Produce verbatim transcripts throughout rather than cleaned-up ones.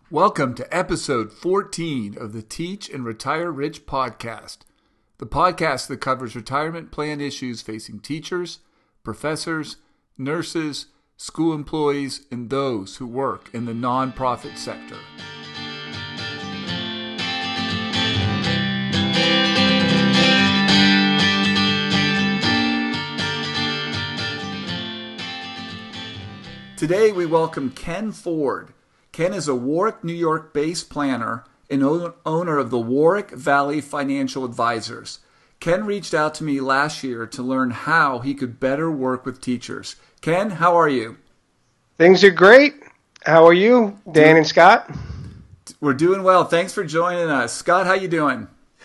Welcome to episode fourteen of the Teach and Retire Rich podcast, the podcast that covers retirement plan issues facing teachers, professors, nurses, school employees, and those who work in the nonprofit sector. Today we welcome Ken Ford. Ken is a Warwick, New York-based planner and owner of the Warwick Valley Financial Advisors. Ken reached out to me last year to learn how he could better work with teachers. Ken, how are you? Things are great. How are you, Dan and Scott? We're doing well. Thanks for joining us. Scott, how you doing?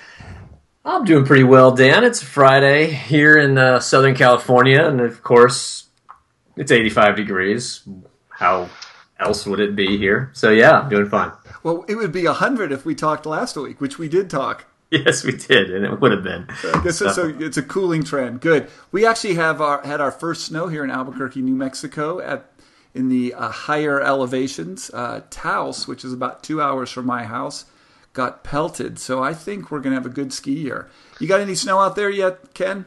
I'm doing pretty well, Dan. It's Friday here in uh, Southern California, and of course, it's eighty-five degrees. How else would it be here? So yeah, I'm doing fine. Well, it would be one hundred if we talked last week, which we did talk. Yes, we did, and it would have been. I guess so, so it's a cooling trend. Good. We actually have our, had our first snow here in Albuquerque, New Mexico, at in the uh, higher elevations. Uh, Taos, which is about two hours from my house, got pelted. So I think we're going to have a good ski year. You got any snow out there yet, Ken?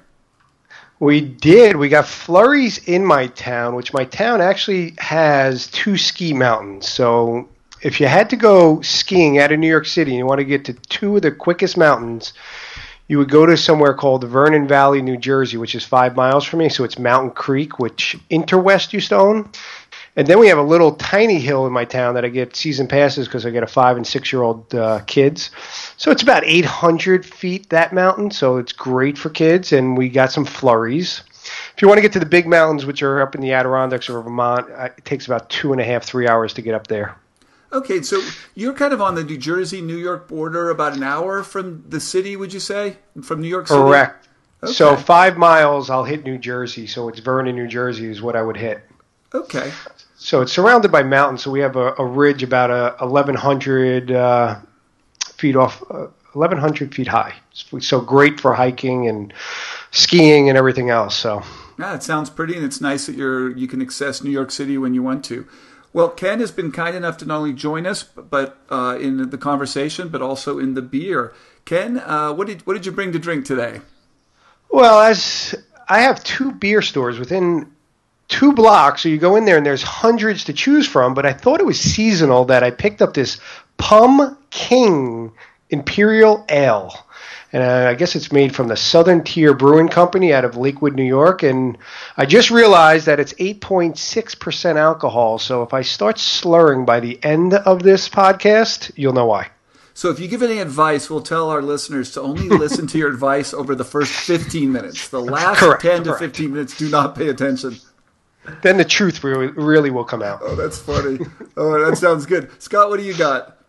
We did. We got flurries in my town, which my town actually has two ski mountains. So if you had to go skiing out of New York City and you want to get to two of the quickest mountains, you would go to somewhere called Vernon Valley, New Jersey, which is five miles from me. So it's Mountain Creek, which Interwest used to own. And then we have a little tiny hill in my town that I get season passes because I get a five and six-year-old uh, kids. So it's about eight hundred feet, that mountain. So it's great for kids, and we got some flurries. If you want to get to the big mountains, which are up in the Adirondacks or Vermont, it takes about two and a half, three hours to get up there. Okay, so you're kind of on the New Jersey-New York border, about an hour from the city, would you say? From New York City? Correct. Okay. So five miles, I'll hit New Jersey. So it's Vernon, New Jersey is what I would hit. Okay. So it's surrounded by mountains. So we have a, a ridge about a eleven hundred uh, feet off, uh, eleven hundred feet high. So great for hiking and skiing and everything else. So yeah, it sounds pretty, and it's nice that you're you can access New York City when you want to. Well, Ken has been kind enough to not only join us, but uh, in the conversation, but also in the beer. Ken, uh, what did what did you bring to drink today? Well, as I have two beer stores within two blocks, so you go in there and there's hundreds to choose from, but I thought it was seasonal that I picked up this Pum King Imperial Ale. And uh, I guess it's made from the Southern Tier Brewing Company out of Lakewood, New York. And I just realized that it's eight point six percent alcohol. So if I start slurring by the end of this podcast, you'll know why. So if you give any advice, we'll tell our listeners to only listen to your advice over the first fifteen minutes. The last Correct, ten to correct. fifteen minutes, do not pay attention. Then the truth really, really will come out. Oh, that's funny. Oh, that sounds good. Scott, what do you got?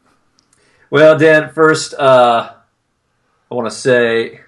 Well, Dan, first, uh, I want to say,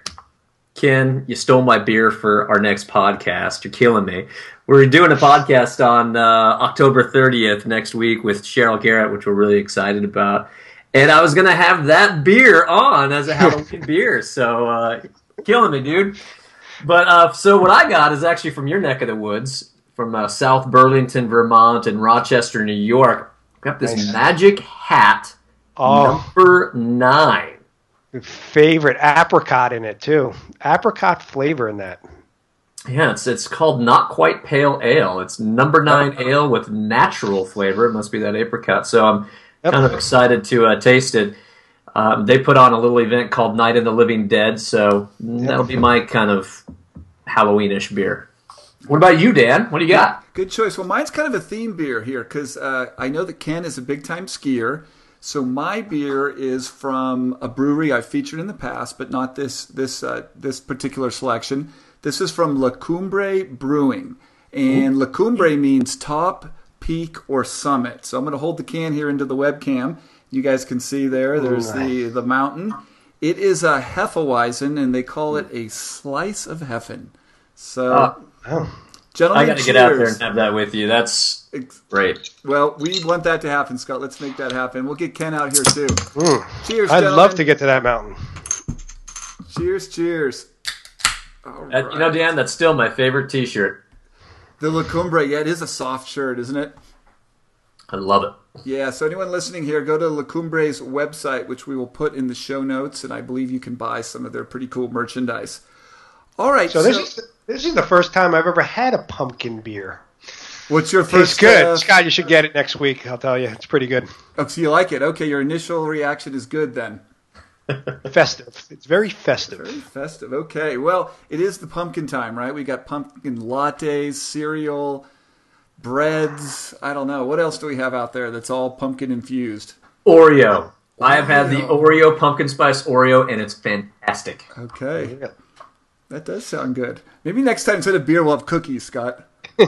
Ken, you stole my beer for our next podcast. You're killing me. We're doing a podcast on uh, October thirtieth next week with Cheryl Garrett, which we're really excited about. And I was going to have that beer on as a Halloween beer. So, uh, killing me, dude. But uh, so what I got is actually from your neck of the woods, from uh, South Burlington, Vermont, and Rochester, New York. Got this Nice. Magic Hat Oh. number nine. Favorite apricot in it, too. Apricot flavor in that. Yeah, it's it's called Not Quite Pale Ale. It's number nine ale with natural flavor. It must be that apricot. So I'm Yep. kind of excited to uh, taste it. Um, they put on a little event called Night of the Living Dead, so that'll be my kind of Halloweenish beer. What about you, Dan? What do you got? Good choice. Well, mine's kind of a theme beer here because uh, I know that Ken is a big-time skier. So my beer is from a brewery I've featured in the past, but not this this uh, this particular selection. This is from La Cumbre Brewing, and La Cumbre means top, peak, or summit. So I'm going to hold the can here into the webcam. You guys can see there. There's the the mountain. It is a Hefeweizen, and they call it a slice of Heffen. So, Uh, Oh. gentlemen, I got to cheers. get out there and have that with you. That's great. Well, we want that to happen, Scott. Let's make that happen. We'll get Ken out here, too. Mm. Cheers, I'd gentlemen. love to get to that mountain. Cheers, cheers. All That, right. you know, Dan, that's still my favorite T-shirt. The La Cumbre, yeah, it is a soft shirt, isn't it? I love it. Yeah, so anyone listening here, go to La Cumbre's website, which we will put in the show notes, and I believe you can buy some of their pretty cool merchandise. All right. So, so this is this is the first time I've ever had a pumpkin beer. What's your first? It's good. Uh, Scott, you should get it next week. I'll tell you. It's pretty good. Oh, so you like it. Okay, your initial reaction is good then. Festive. It's very festive. Very festive. Okay. Well, it is the pumpkin time, right? We got pumpkin lattes, cereal, breads. I don't know. What else do we have out there that's all pumpkin infused? Oreo. I have had the Oreo pumpkin spice Oreo, and it's fantastic. Okay. That does sound good. Maybe next time instead of beer, we'll have cookies, Scott.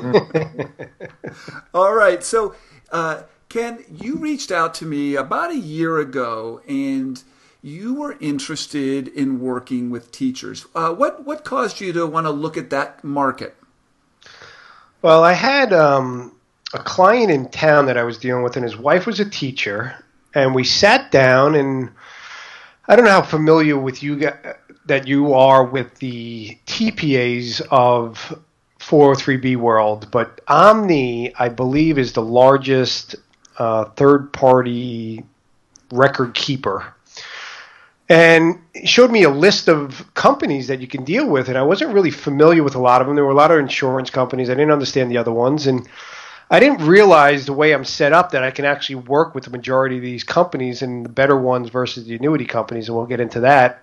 All right. So, uh, Ken, you reached out to me about a year ago, and you were interested in working with teachers. Uh, what what caused you to want to look at that market? Well, I had um, a client in town that I was dealing with, and his wife was a teacher, and we sat down, and I don't know how familiar with you guys, that you are with the T P As of four oh three B world, but Omni, I believe, is the largest uh, third-party record keeper. And he showed me a list of companies that you can deal with, and I wasn't really familiar with a lot of them. There were a lot of insurance companies. I didn't understand the other ones, and I didn't realize the way I'm set up that I can actually work with the majority of these companies and the better ones versus the annuity companies, and we'll get into that.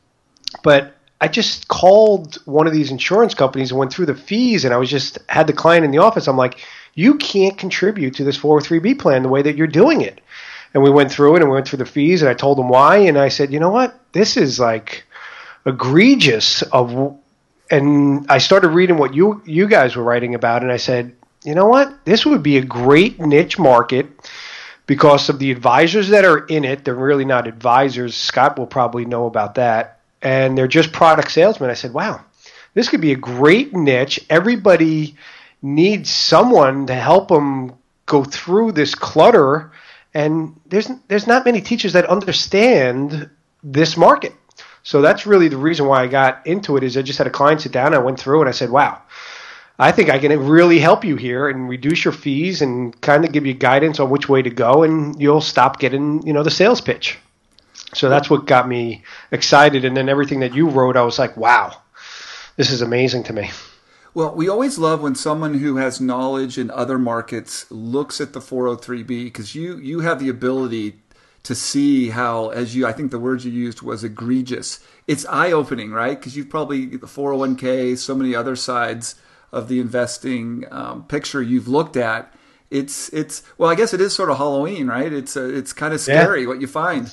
But I just called one of these insurance companies and went through the fees, and I was just had the client in the office. I'm like, you can't contribute to this four oh three B plan the way that you're doing it. And we went through it, and we went through the fees, and I told him why, and I said, you know what, this is like egregious. Of, and I started reading what you you guys were writing about, and I said, you know what, this would be a great niche market because of the advisors that are in it. They're really not advisors. Scott will probably know about that. And they're just product salesmen. I said, wow, this could be a great niche. Everybody needs someone to help them go through this clutter. And there's there's not many teachers that understand this market. So that's really the reason why I got into it is I just had a client sit down. I went through and I said, wow, I think I can really help you here and reduce your fees and kind of give you guidance on which way to go. And you'll stop getting, you know, the sales pitch. So that's what got me excited. And then everything that you wrote, I was like, wow, this is amazing to me. Well, we always love when someone who has knowledge in other markets looks at the four oh three B because you, you have the ability to see how, as you, I think the word you used was egregious. It's eye-opening, right? Because you've probably, the four oh one k, so many other sides of the investing um, picture you've looked at. It's, it's well, I guess it is sort of Halloween, right? It's, uh, it's kind of scary yeah. what you find.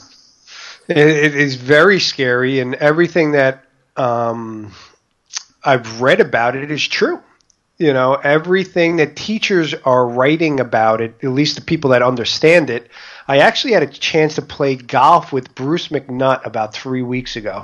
It is very scary, and everything that um, I've read about it is true. You know, everything that teachers are writing about it, at least the people that understand it. I actually had a chance to play golf with Bruce McNutt about three weeks ago.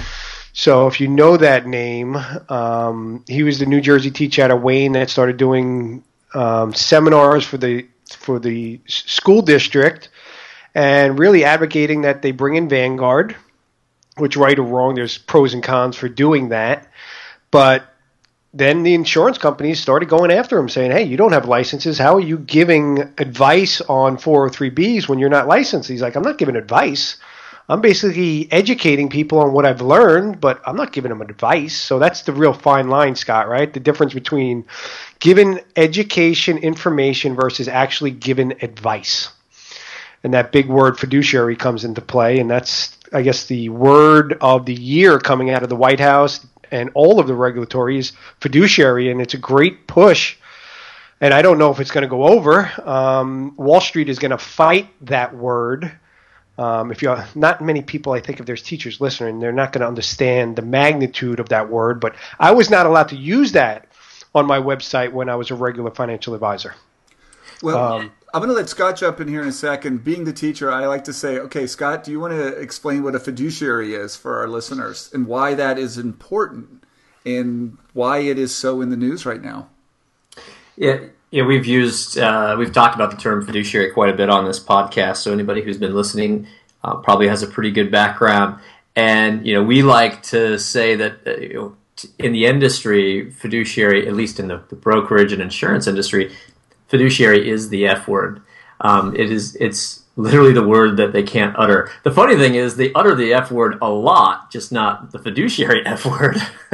So if you know that name, um, he was the New Jersey teacher out of Wayne that started doing um, seminars for the for the school district. And really advocating that they bring in Vanguard, which right or wrong, there's pros and cons for doing that. But then the insurance companies started going after him saying, hey, you don't have licenses. How are you giving advice on four oh three Bs when you're not licensed? He's like, I'm not giving advice. I'm basically educating people on what I've learned, but I'm not giving them advice. So that's the real fine line, Scott, right? The difference between giving education, information versus actually giving advice. And that big word fiduciary comes into play, and that's, I guess, the word of the year coming out of the White House and all of the regulatory is fiduciary, and it's a great push. And I don't know if it's going to go over. Um, Wall Street is going to fight that word. Um, if you not many people, I think, if there's teachers listening, they're not going to understand the magnitude of that word. But I was not allowed to use that on my website when I was a regular financial advisor. Well, um, I'm going to let Scott jump in here in a second. Being the teacher, I like to say, okay, Scott, do you want to explain what a fiduciary is for our listeners and why that is important and why it is so in the news right now? Yeah, yeah, we've used, uh, we've talked about the term fiduciary quite a bit on this podcast. So anybody who's been listening uh, probably has a pretty good background. And, you know, we like to say that, uh, you know, in the industry, fiduciary, at least in the, the brokerage and insurance industry, fiduciary is the F word. Um, it is it's literally the word that they can't utter. The funny thing is they utter the F word a lot, just not the fiduciary F word.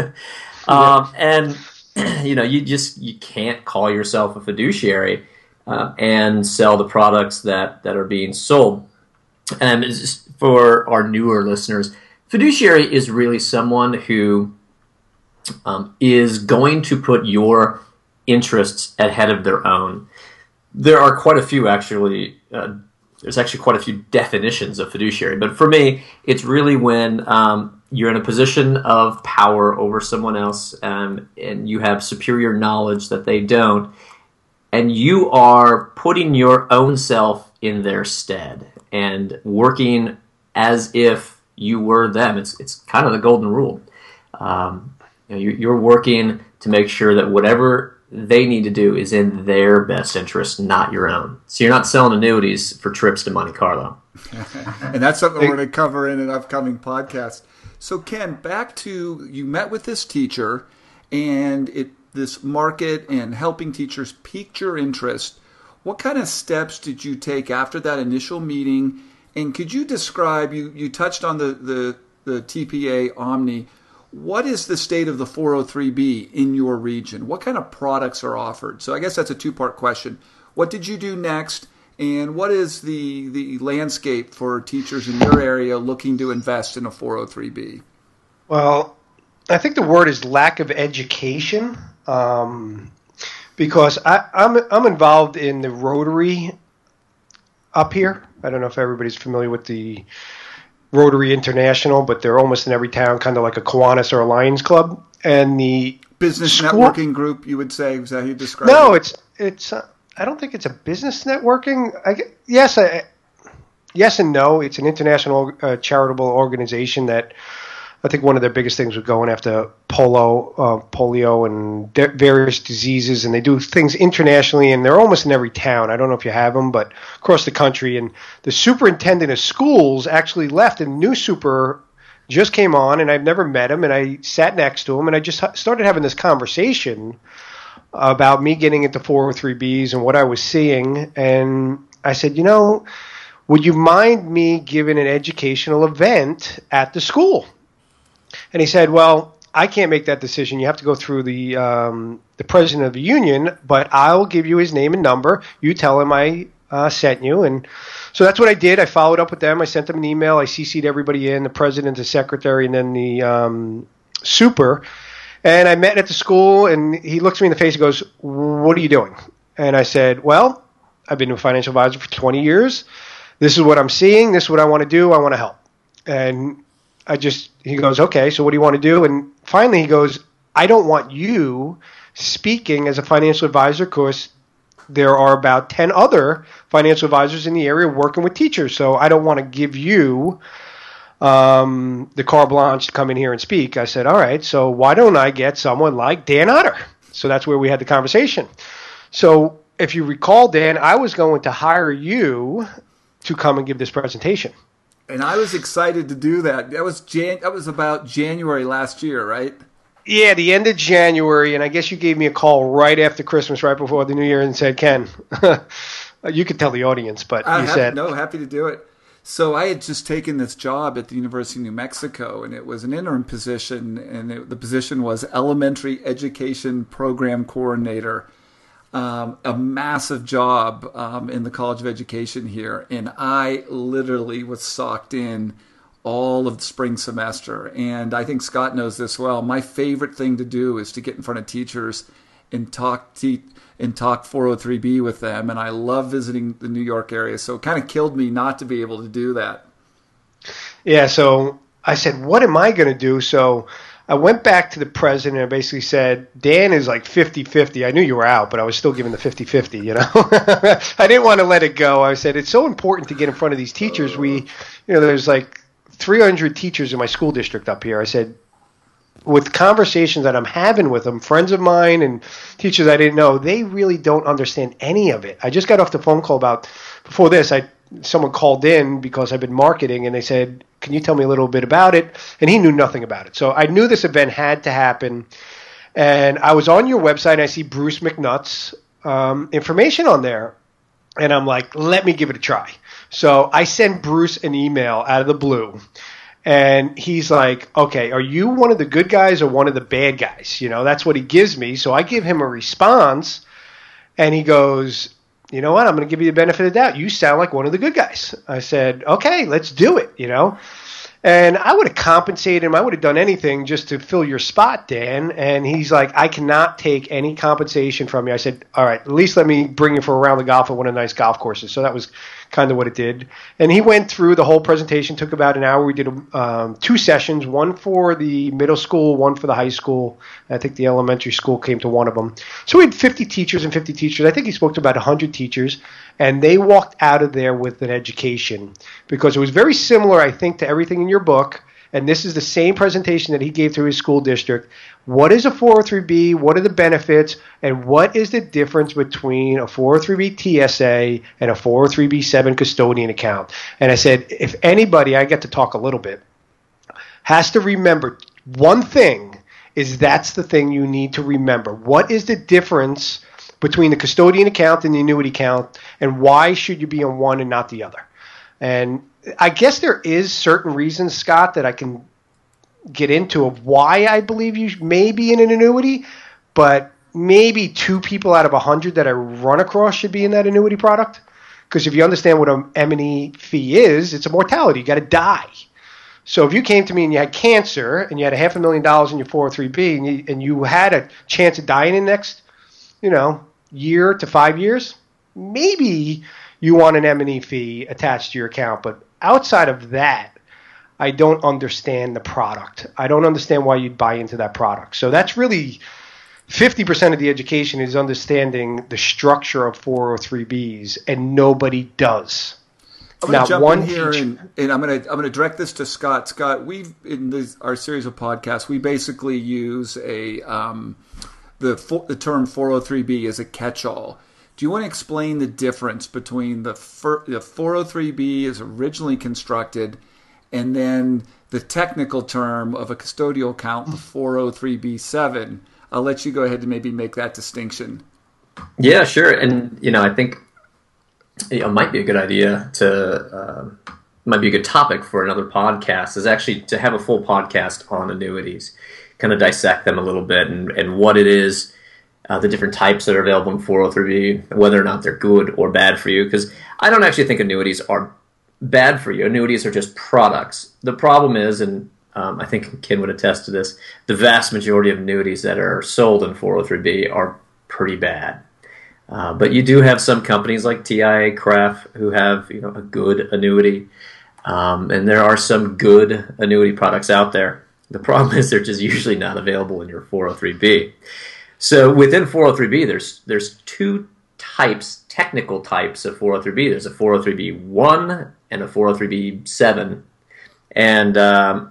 um, and you know, you just you can't call yourself a fiduciary uh, and sell the products that, that are being sold. And just for our newer listeners, fiduciary is really someone who um, is going to put your interests ahead of their own. There are quite a few, actually. Uh, there's actually quite a few definitions of fiduciary. But for me, it's really when um, you're in a position of power over someone else um, and you have superior knowledge that they don't, and you are putting your own self in their stead and working as if you were them. It's it's kind of the golden rule. Um, you know, you're working to make sure that whatever they need to do is in their best interest, not your own. So you're not selling annuities for trips to Monte Carlo. And that's something we're going to cover in an upcoming podcast. So Ken, back to, you met with this teacher, and it this market and helping teachers piqued your interest. What kind of steps did you take after that initial meeting? And could you describe, you, you touched on the, the, the T P A Omni. What is the state of the four oh three B in your region? What kind of products are offered? So I guess that's a two-part question. What did you do next? And what is the, the landscape for teachers in your area looking to invest in a four oh three B? Well, I think the word is lack of education, um, because I, I'm I'm involved in the Rotary up here. I don't know if everybody's familiar with the Rotary International, but they're almost in every town, kind of like a Kiwanis or a Lions Club. And the business school, networking group, you would say, is that how you describe no, it? it's it's. Uh, I don't think it's a business networking. I, yes, I, yes and no. It's an international uh, charitable organization that I think one of their biggest things was going after polo, uh, polio, and de- various diseases, and they do things internationally, and they're almost in every town. I don't know if you have them, but across the country. And the superintendent of schools actually left, and the new super just came on, and I've never met him, and I sat next to him, and I just started having this conversation about me getting into four oh three Bs and what I was seeing. And I said, you know, would you mind me giving an educational event at the school? And he said, well, I can't make that decision. You have to go through the um, the president of the union, but I'll give you his name and number. You tell him I uh, sent you. And so that's what I did. I followed up with them. I sent them an email. I C C'd everybody in, the president, the secretary, and then the um, super. And I met at the school, and he looks me in the face and goes, what are you doing? And I said, well, I've been a financial advisor for twenty years. This is what I'm seeing. This is what I want to do. I want to help. And I just, he goes, okay, so what do you want to do? And finally he goes, I don't want you speaking as a financial advisor because there are about ten other financial advisors in the area working with teachers. So I don't want to give you um, the carte blanche to come in here and speak. I said, all right, so why don't I get someone like Dan Otter? So that's where we had the conversation. So if you recall, Dan, I was going to hire you to come and give this presentation. And I was excited to do that. That was Jan- that was about January last year, right? Yeah, the end of January, and I guess you gave me a call right after Christmas, right before the New Year, and said, Ken, you could tell the audience, but I you have, said... No, happy to do it. So I had just taken this job at the University of New Mexico, and it was an interim position, and it, the position was Elementary Education Program Coordinator. Um, a massive job um, in the College of Education here, and I literally was socked in all of the spring semester. And I think Scott knows this well. My favorite thing to do is to get in front of teachers and talk te- and talk four oh three B with them. And I love visiting the New York area, so it kind of killed me not to be able to do that. Yeah, so I said, what am I going to do? So I went back to the president and basically said, Dan is like fifty-fifty. I knew you were out, but I was still giving the fifty-fifty, you know. I didn't want to let it go. I said, it's so important to get in front of these teachers. We, you know, there's like three hundred teachers in my school district up here. I said, with conversations that I'm having with them, friends of mine and teachers I didn't know, they really don't understand any of it. I just got off the phone call about, before this, I someone called in because I've been marketing, and they said, can you tell me a little bit about it? And he knew nothing about it. So I knew this event had to happen. And I was on your website, and I see Bruce McNutt's um, information on there. And I'm like, let me give it a try. So I send Bruce an email out of the blue. And he's like, okay, are you one of the good guys or one of the bad guys? You know, that's what he gives me. So I give him a response. And he goes, you know what? I'm going to give you the benefit of the doubt. You sound like one of the good guys. I said, okay, let's do it, you know. And I would have compensated him. I would have done anything just to fill your spot, Dan. And he's like, I cannot take any compensation from you. I said, all right, at least let me bring you for a round of golf at one of the nice golf courses. So that was kind of what it did. And he went through the whole presentation, took about an hour. We did um, two sessions, one for the middle school, one for the high school. I think the elementary school came to one of them. So we had fifty teachers and fifty teachers. I think he spoke to about one hundred teachers. And they walked out of there with an education because it was very similar, I think, to everything in your book. And this is the same presentation that he gave to his school district. What is a four oh three B? What are the benefits? And what is the difference between a four oh three B T S A and a four oh three B seven custodian account? And I said, if anybody, I get to talk a little bit, has to remember one thing, is that's the thing you need to remember. What is the difference between the custodian account and the annuity account, and why should you be on one and not the other? And I guess there is certain reasons, Scott, that I can get into of why I believe you may be in an annuity, but maybe two people out of a hundred that I run across should be in that annuity product. Because if you understand what an M and E fee is, it's a mortality. You got to die. So if you came to me and you had cancer and you had a half a million dollars in your four oh three B and you, and you had a chance of dying in the next, you know, year to five years, maybe you want an M and E fee attached to your account. But outside of that, I don't understand the product. I don't understand why you'd buy into that product. So that's really fifty percent of the education is understanding the structure of four oh three Bs, and nobody does. I'm going to jump one in here, teacher- and, and I'm going to I'm going to direct this to Scott. Scott, we've in this, our series of podcasts, we basically use a um, the for, the term four oh three B as a catch-all. Do you want to explain the difference between the fir, the four oh three B as originally constructed, and then the technical term of a custodial account, the four oh three B seven? I'll let you go ahead and maybe make that distinction. Yeah, sure. And you know, I think you know, it might be a good idea to uh, might be a good topic for another podcast. Is actually to have a full podcast on annuities, kind of dissect them a little bit and, and what it is. Uh, the different types that are available in four oh three B, whether or not they're good or bad for you. Because I don't actually think annuities are bad for you. Annuities are just products. The problem is, and um, I think Ken would attest to this, the vast majority of annuities that are sold in four oh three B are pretty bad. Uh, but you do have some companies like T I A, C R E F, who have you know a good annuity. Um, and there are some good annuity products out there. The problem is they're just usually not available in your four oh three B. So within four oh three B, there's there's two types, technical types of four oh three B. There's a four oh three B one and a four oh three B seven. And um,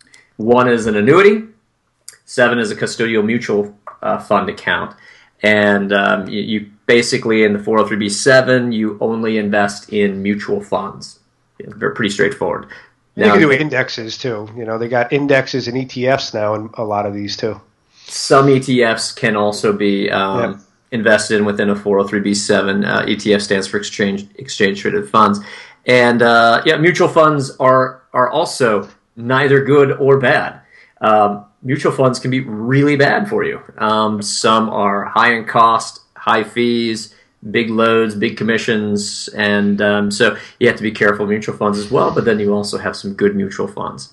one is an annuity, seven is a custodial mutual uh, fund account. And um, you, you basically, in the four oh three B seven, you only invest in mutual funds. They're pretty straightforward. Now, you can do indexes too. You know, they got indexes and E T Fs now in a lot of these too. Some E T Fs can also be um, yep. invested in within a four oh three B seven. Uh, E T F stands for exchange exchange traded funds, and uh, yeah, mutual funds are are also neither good or bad. Um, mutual funds can be really bad for you. Um, some are high in cost, high fees, big loads, big commissions, and um, so you have to be careful of mutual funds as well. But then you also have some good mutual funds,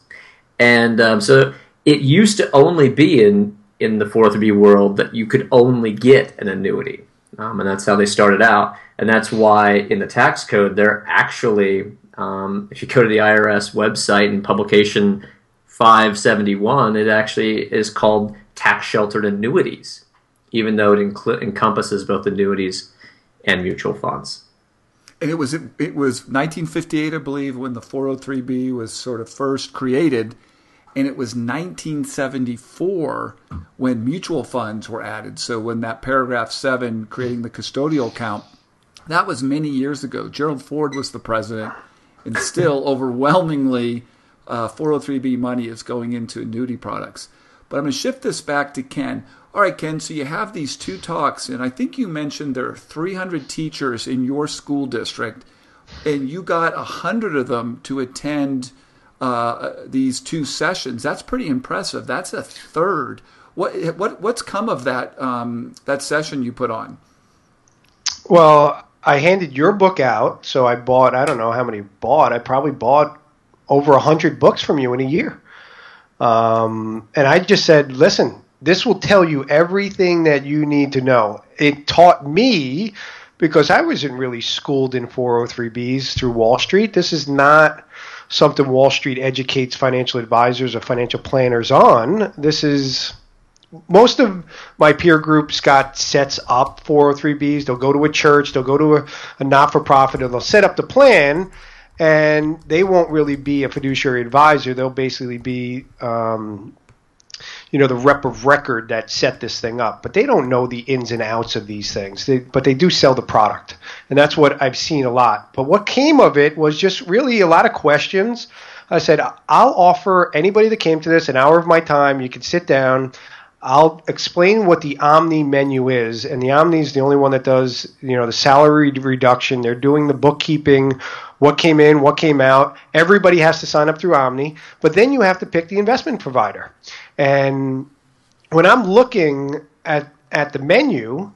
and um, so it used to only be in in the four oh three B world that you could only get an annuity. Um, and that's how they started out. And that's why in the tax code, they're actually, um, if you go to the I R S website and publication five seventy-one, it actually is called tax-sheltered annuities, even though it incl- encompasses both annuities and mutual funds. And it was it was nineteen fifty-eight, I believe, when the four oh three B was sort of first created. And it was nineteen seventy-four when mutual funds were added. So when that paragraph seven, creating the custodial account, that was many years ago. Gerald Ford was the president, and still overwhelmingly uh, four oh three B money is going into annuity products. But I'm going to shift this back to Ken. All right, Ken, so you have these two talks, and I think you mentioned there are three hundred teachers in your school district, and you got one hundred of them to attend uh, these two sessions. That's pretty impressive. That's a third. What what what's come of that um, that session you put on? Well, I handed your book out, so I bought, I don't know how many bought. I probably bought over one hundred books from you in a year. Um, and I just said, listen, this will tell you everything that you need to know. It taught me, because I wasn't really schooled in four oh three B's through Wall Street. This is not something Wall Street educates financial advisors or financial planners on. This is, most of my peer groups got sets up four oh three B's. They'll go to a church, they'll go to a, a not-for-profit, and they'll set up the plan, and they won't really be a fiduciary advisor. They'll basically be um, you know, the rep of record that set this thing up. But they don't know the ins and outs of these things. They, but they do sell the product. And that's what I've seen a lot. But what came of it was just really a lot of questions. I said, I'll offer anybody that came to this an hour of my time. You can sit down. I'll explain what the Omni menu is. And the Omni is the only one that does, you know, the salary reduction. They're doing the bookkeeping, what came in, what came out. Everybody has to sign up through Omni. But then you have to pick the investment provider. And when I'm looking at at the menu,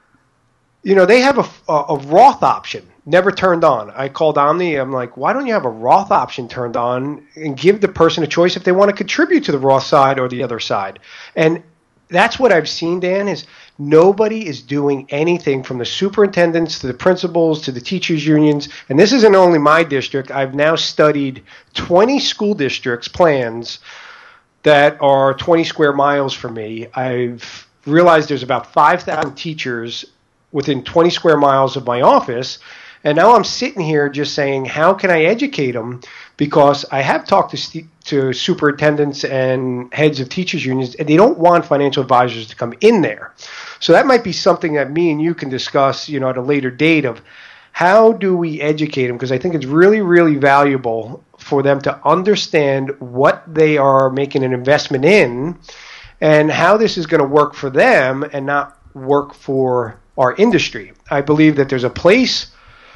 you know, they have a, a, a Roth option, never turned on. I called Omni. I'm like, why don't you have a Roth option turned on and give the person a choice if they want to contribute to the Roth side or the other side? And that's what I've seen, Dan, is nobody is doing anything from the superintendents to the principals to the teachers unions. And this isn't only my district. I've now studied twenty school districts' plans that are twenty square miles from me. I've realized there's about five thousand teachers within twenty square miles of my office. And now I'm sitting here just saying, how can I educate them? Because I have talked to, st- to superintendents and heads of teachers unions, and they don't want financial advisors to come in there. So that might be something that me and you can discuss, you know, at a later date of how do we educate them? Because I think it's really, really valuable for them to understand what they are making an investment in and how this is going to work for them and not work for our industry. I believe that there's a place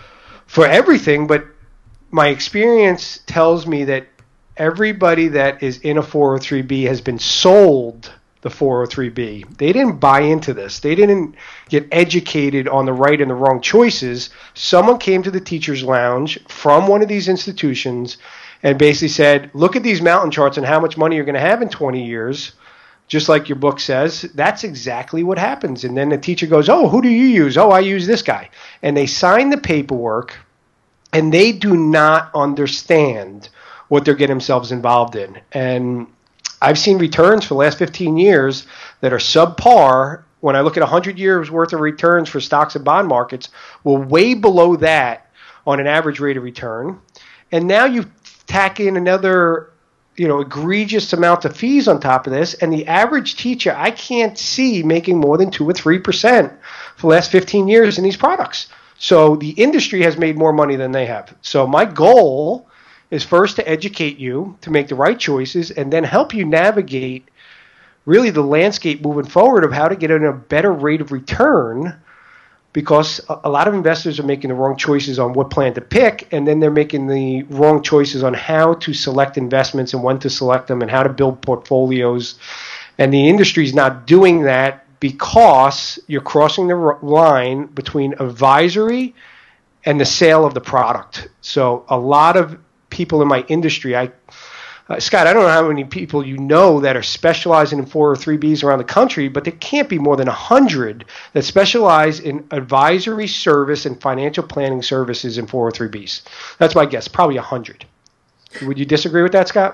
for everything, but my experience tells me that everybody that is in a four oh three B has been sold the four oh three B. They didn't buy into this. They didn't get educated on the right and the wrong choices. Someone came to the teacher's lounge from one of these institutions and basically said, look at these mountain charts and how much money you're going to have in twenty years. Just like your book says, that's exactly what happens. And then the teacher goes, oh, who do you use? Oh, I use this guy. And they sign the paperwork, and they do not understand what they're getting themselves involved in. And I've seen returns for the last fifteen years that are subpar. When I look at one hundred years worth of returns for stocks and bond markets, we're way below that on an average rate of return. And now you tack in another you know, egregious amount of fees on top of this, and the average teacher I can't see making more than two or three percent for the last fifteen years in these products. So the industry has made more money than they have. So my goal is first to educate you to make the right choices, and then help you navigate really the landscape moving forward of how to get in a better rate of return. Because a lot of investors are making the wrong choices on what plan to pick, and then they're making the wrong choices on how to select investments and when to select them and how to build portfolios. And the industry is not doing that because you're crossing the line between advisory and the sale of the product. So a lot of people in my industry, I Uh, Scott, I don't know how many people you know that are specializing in four oh three B's around the country, but there can't be more than one hundred that specialize in advisory service and financial planning services in four oh three B's. That's my guess, probably one hundred. Would you disagree with that, Scott?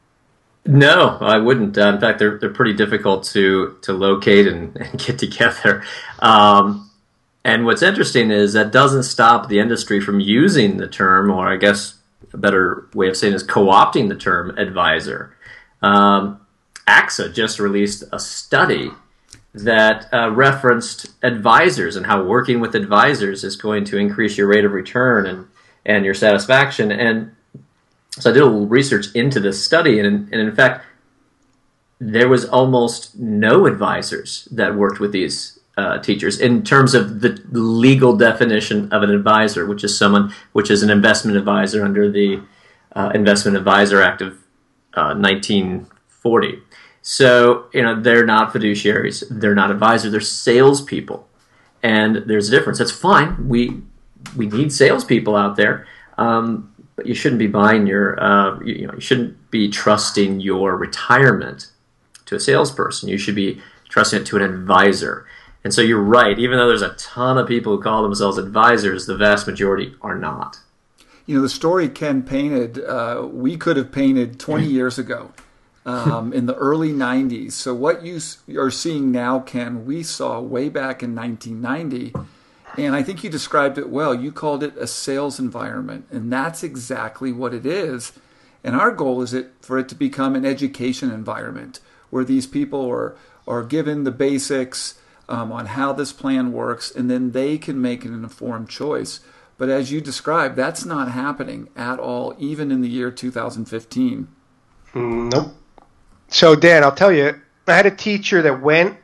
No, I wouldn't. Uh, in fact, they're they're pretty difficult to to locate and, and get together. Um, and what's interesting is that doesn't stop the industry from using the term, or I guess a better way of saying is co-opting the term advisor. Um, A X A just released a study that uh, referenced advisors and how working with advisors is going to increase your rate of return and, and your satisfaction. And so I did a little research into this study, and, and in fact, there was almost no advisors that worked with these uh, teachers in terms of the legal definition of an advisor, which is someone, which is an investment advisor under the uh, Investment Advisor Act of uh, nineteen forty. So, you know, they're not fiduciaries, they're not advisors, they're salespeople, and there's a difference. That's fine. We we need salespeople out there, um, but you shouldn't be buying your, uh, you, you know, you shouldn't be trusting your retirement to a salesperson. You should be trusting it to an advisor. And so you're right. Even though there's a ton of people who call themselves advisors, the vast majority are not. You know, the story Ken painted, uh, we could have painted twenty years ago. Um, in the early nineties. So what you are seeing now, Ken, we saw way back in nineteen ninety. And I think you described it well. You called it a sales environment. And that's exactly what it is. And our goal is it for it to become an education environment where these people are, are given the basics um, on how this plan works, and then they can make an informed choice. But as you described, that's not happening at all, even in the year two thousand fifteen. Nope. So, Dan, I'll tell you, I had a teacher that went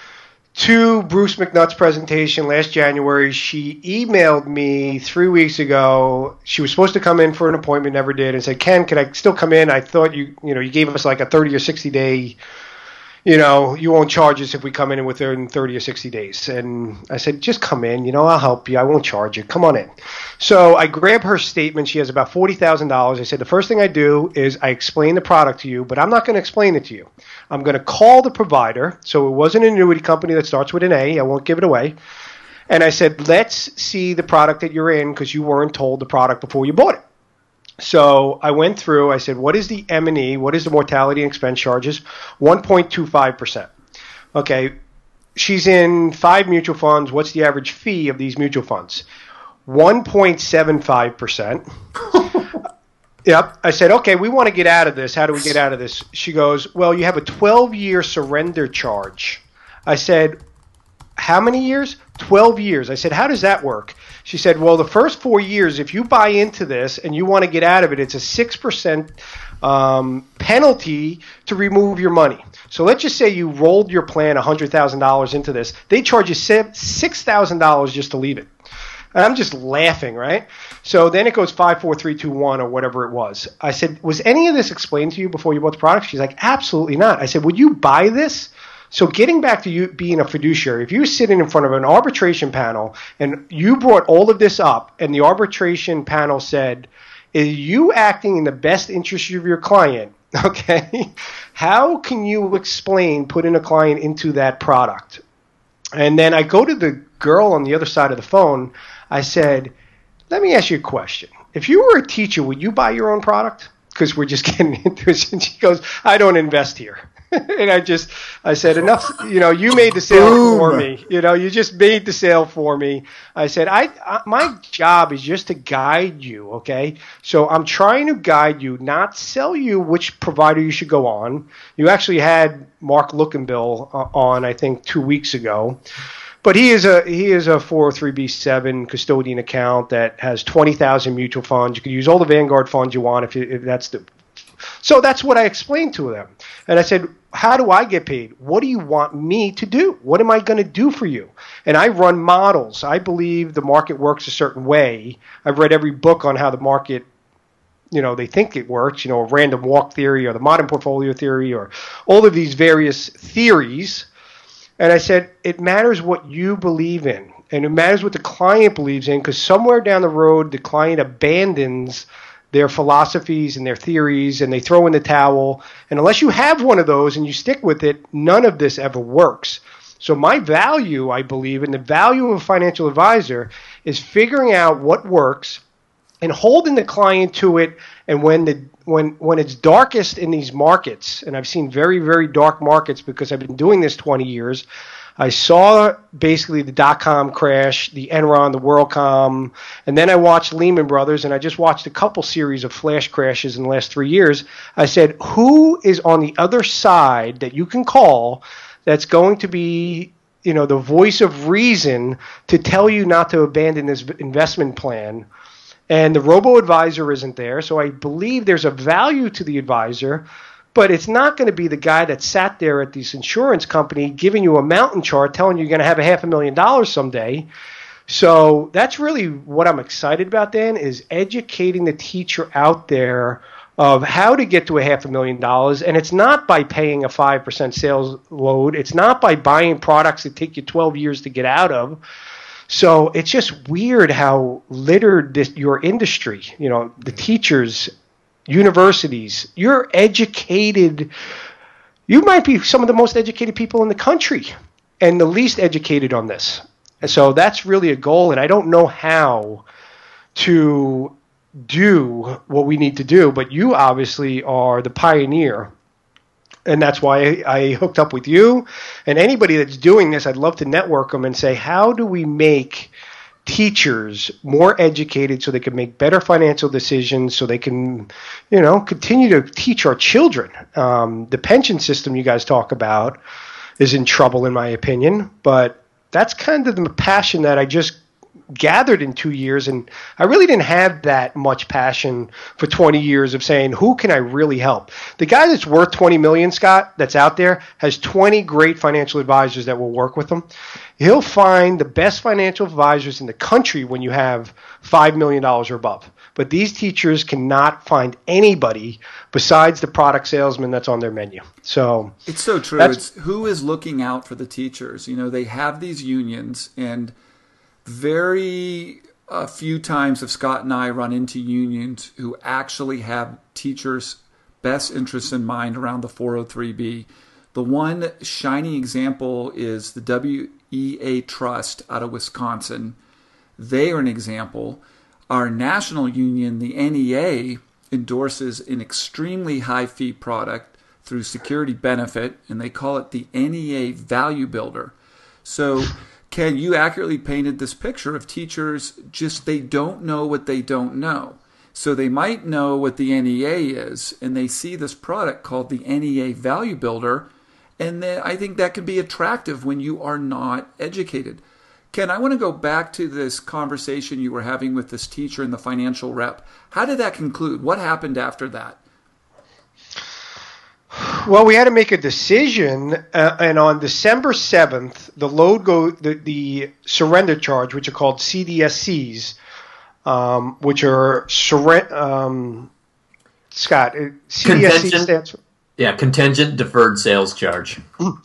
to Bruce McNutt's presentation last January. She emailed me three weeks ago. She was supposed to come in for an appointment, never did, and said, Ken, can I still come in? I thought you, you know, you gave us like a thirty or sixty day, you know, you won't charge us if we come in within thirty or sixty days. And I said, just come in, you know, I'll help you. I won't charge you. Come on in. So I grabbed her statement. She has about forty thousand dollars. I said, the first thing I do is I explain the product to you, but I'm not going to explain it to you. I'm going to call the provider. So it was an annuity company that starts with an A. I won't give it away. And I said, let's see the product that you're in because you weren't told the product before you bought it. So I went through, I said, what is the M and E? What is the mortality and expense charges? one point two five percent. Okay, she's in five mutual funds. What's the average fee of these mutual funds? one point seven five percent. Yep. I said, okay, we want to get out of this. How do we get out of this? She goes, well, you have a twelve-year surrender charge. I said, how many years? twelve years. I said, how does that work? She said, well, the first four years, if you buy into this and you want to get out of it, it's a six percent um, penalty to remove your money. So let's just say you rolled your plan one hundred thousand dollars into this. They charge you six thousand dollars just to leave it. And I'm just laughing, right? So then it goes five, four, three, two, one, or whatever it was. I said, was any of this explained to you before you bought the product? She's like, absolutely not. I said, would you buy this? So getting back to you being a fiduciary, if you're sitting in front of an arbitration panel and you brought all of this up and the arbitration panel said, are you acting in the best interest of your client? Okay. How can you explain putting a client into that product? And then I go to the girl on the other side of the phone. I said, let me ask you a question. If you were a teacher, would you buy your own product? Because we're just getting into it. And she goes, I don't invest here. And I just, I said, enough, you know, you made the sale Boom. for me. You know, you just made the sale for me. I said, I, I, my job is just to guide you, okay? So I'm trying to guide you, not sell you which provider you should go on. You actually had Mark Lookenbill uh, on, I think, two weeks ago. But he is a he is a four oh three B seven custodian account that has twenty thousand mutual funds. You can use all the Vanguard funds you want if, you, if that's the. So that's what I explained to them. And I said, how do I get paid? What do you want me to do? What am I going to do for you? And I run models. I believe the market works a certain way. I've read every book on how the market, you know, they think it works, you know, a random walk theory or the modern portfolio theory or all of these various theories. And I said, it matters what you believe in. And it matters what the client believes in, because somewhere down the road, the client abandons their philosophies and their theories, and they throw in the towel. And unless you have one of those and you stick with it, none of this ever works. So my value, I believe, and the value of a financial advisor is figuring out what works and holding the client to it. And when the when when it's darkest in these markets, and I've seen very, very dark markets because I've been doing this twenty years, I saw basically the dot-com crash, the Enron, the WorldCom, and then I watched Lehman Brothers, and I just watched a couple series of flash crashes in the last three years. I said, who is on the other side that you can call that's going to be, you know, the voice of reason to tell you not to abandon this investment plan? And the robo-advisor isn't there, so I believe there's a value to the advisor, But it's not going to be the guy that sat there at this insurance company giving you a mountain chart telling you you're going to have a half a million dollars someday. So that's really what I'm excited about, Dan, is educating the teacher out there of how to get to a half a million dollars. And it's not by paying a five percent sales load. It's not by buying products that take you twelve years to get out of. So it's just weird how littered this your industry, you know, the teachers, universities, you're educated. You might be some of the most educated people in the country and the least educated on this. And so that's really a goal, and I don't know how to do what we need to do, but you obviously are the pioneer, and that's why I hooked up with you. And anybody that's doing this, I'd love to network them and say, how do we make teachers more educated so they can make better financial decisions, so they can, you know, continue to teach our children. Um, the pension system you guys talk about is in trouble, in my opinion, but that's kind of the passion that I just gathered in two years. And I really didn't have that much passion for twenty years of saying, who can I really help? The guy that's worth twenty million, Scott, that's out there has twenty great financial advisors that will work with him. He'll find the best financial advisors in the country when you have five million dollars or above. But these teachers cannot find anybody besides the product salesman that's on their menu. So it's so true. It's who is looking out for the teachers. You know, they have these unions, and very uh, few times have Scott and I run into unions who actually have teachers' best interests in mind around the four oh three B. The one shining example is the W E A Trust out of Wisconsin. They are an example. Our national union, the N E A, endorses an extremely high fee product through Security Benefit, and they call it the N E A Value Builder. So, Ken, you accurately painted this picture of teachers just they don't know what they don't know. So they might know what the N E A is, and they see this product called the N E A Value Builder, and then I think that can be attractive when you are not educated. Ken, I want to go back to this conversation you were having with this teacher and the financial rep. How did that conclude? What happened after that? Well, we had to make a decision, uh, and on December seventh, the load go the, the surrender charge, which are called C D S Cs, um, which are surrender. Um, Scott, C D S C stands for yeah, contingent deferred sales charge.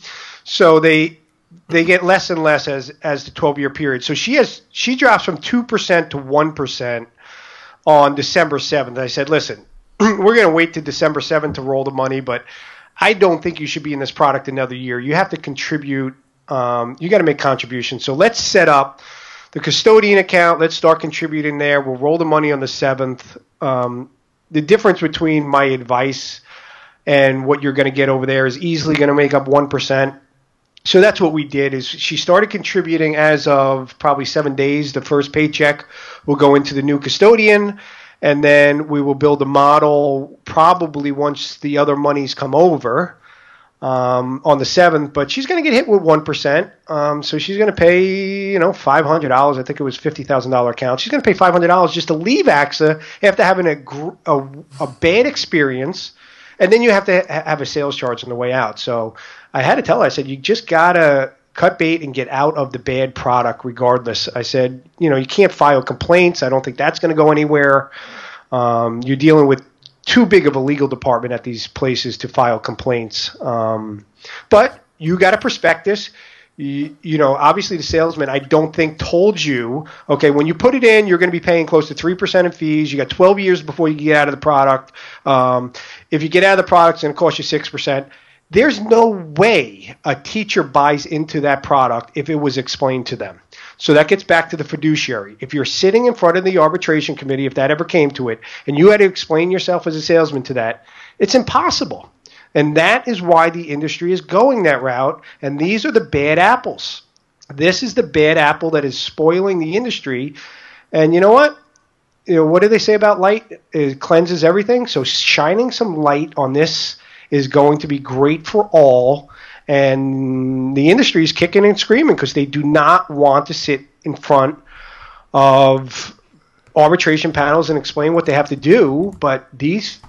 So they they get less and less as as the twelve-year period. So she has she drops from two percent to one percent on December seventh. I said, listen, we're going to wait to December seventh to roll the money, but I don't think you should be in this product another year. You have to contribute. Um, you got to make contributions. So let's set up the custodian account. Let's start contributing there. We'll roll the money on the seventh. Um, the difference between my advice and what you're going to get over there is easily going to make up one percent. So that's what we did. Is she started contributing as of probably seven days. The first paycheck will go into the new custodian, and then we will build a model probably once the other monies come over um, on the seventh. But she's going to get hit with one percent. Um, so she's going to pay, you know, five hundred dollars. I think it was fifty thousand dollars account. She's going to pay five hundred dollars just to leave A X A after having a, gr- a, a bad experience. And then you have to ha- have a sales charge on the way out. So I had to tell her, I said, you just got to cut bait and get out of the bad product regardless. I said, you know, you can't file complaints. I don't think that's going to go anywhere. Um, you're dealing with too big of a legal department at these places to file complaints. Um, but you got a prospectus. You, you know, obviously the salesman, I don't think, told you, okay, when you put it in, you're going to be paying close to three percent in fees. You got twelve years before you get out of the product. Um, if you get out of the product, it's going to cost you six percent. There's no way a teacher buys into that product if it was explained to them. So that gets back to the fiduciary. If you're sitting in front of the arbitration committee, if that ever came to it, and you had to explain yourself as a salesman to that, it's impossible. And that is why the industry is going that route. And these are the bad apples. This is the bad apple that is spoiling the industry. And you know what? You know, what do they say about light? It cleanses everything. So shining some light on this is going to be great for all. And the industry is kicking and screaming because they do not want to sit in front of arbitration panels and explain what they have to do. But these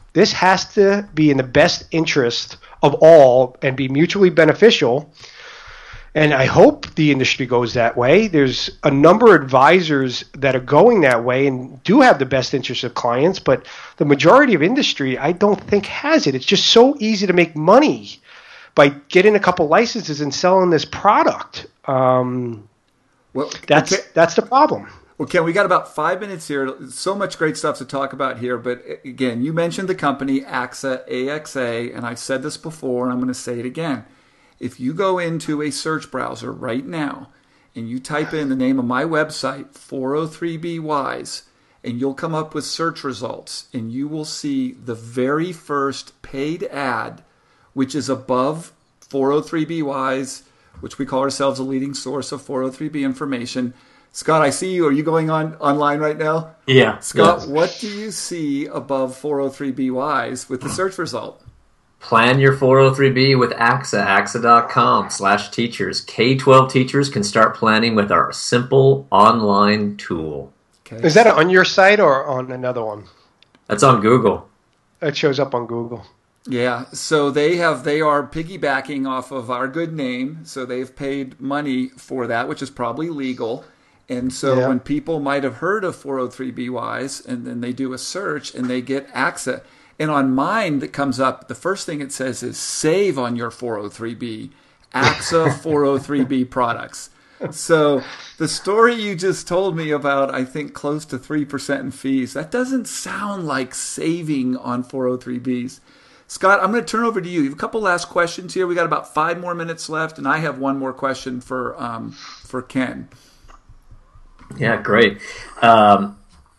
This has to be in the best interest of all and be mutually beneficial. And I hope the industry goes that way. There's a number of advisors that are going that way and do have the best interest of clients, but the majority of industry, I don't think, has it. It's just so easy to make money by getting a couple licenses and selling this product. Um, well, that's okay. That's the problem. Well, Ken, we got about five minutes here. So much great stuff to talk about here. But again, you mentioned the company A X A, A X A, and I've said this before, and I'm going to say it again. If you go into a search browser right now and you type in the name of my website, four oh three B Wise, and you'll come up with search results, and you will see the very first paid ad, which is above four oh three B Wise, which we call ourselves a leading source of four oh three B information. Scott, I see you. Are you going on online right now? Yeah. Scott, yes. What do you see above four oh three B Wise with the search result? Plan your four oh three B with A X A, axa.com slash teachers. K twelve teachers can start planning with our simple online tool. Okay. Is that on your site or on another one? That's on Google. It shows up on Google. Yeah, so they have they are piggybacking off of our good name, so they've paid money for that, which is probably legal. And so yeah. when people might have heard of four oh three B Wise, and then they do a search and they get A X A. And on mine that comes up, the first thing it says is save on your four oh three B, A X A four oh three B products. So the story you just told me about, I think, close to three percent in fees, that doesn't sound like saving on four oh three Bs. Scott, I'm going to turn over to you. You have a couple last questions here. We got about five more minutes left, and I have one more question for um, for Ken. Yeah, great. Um,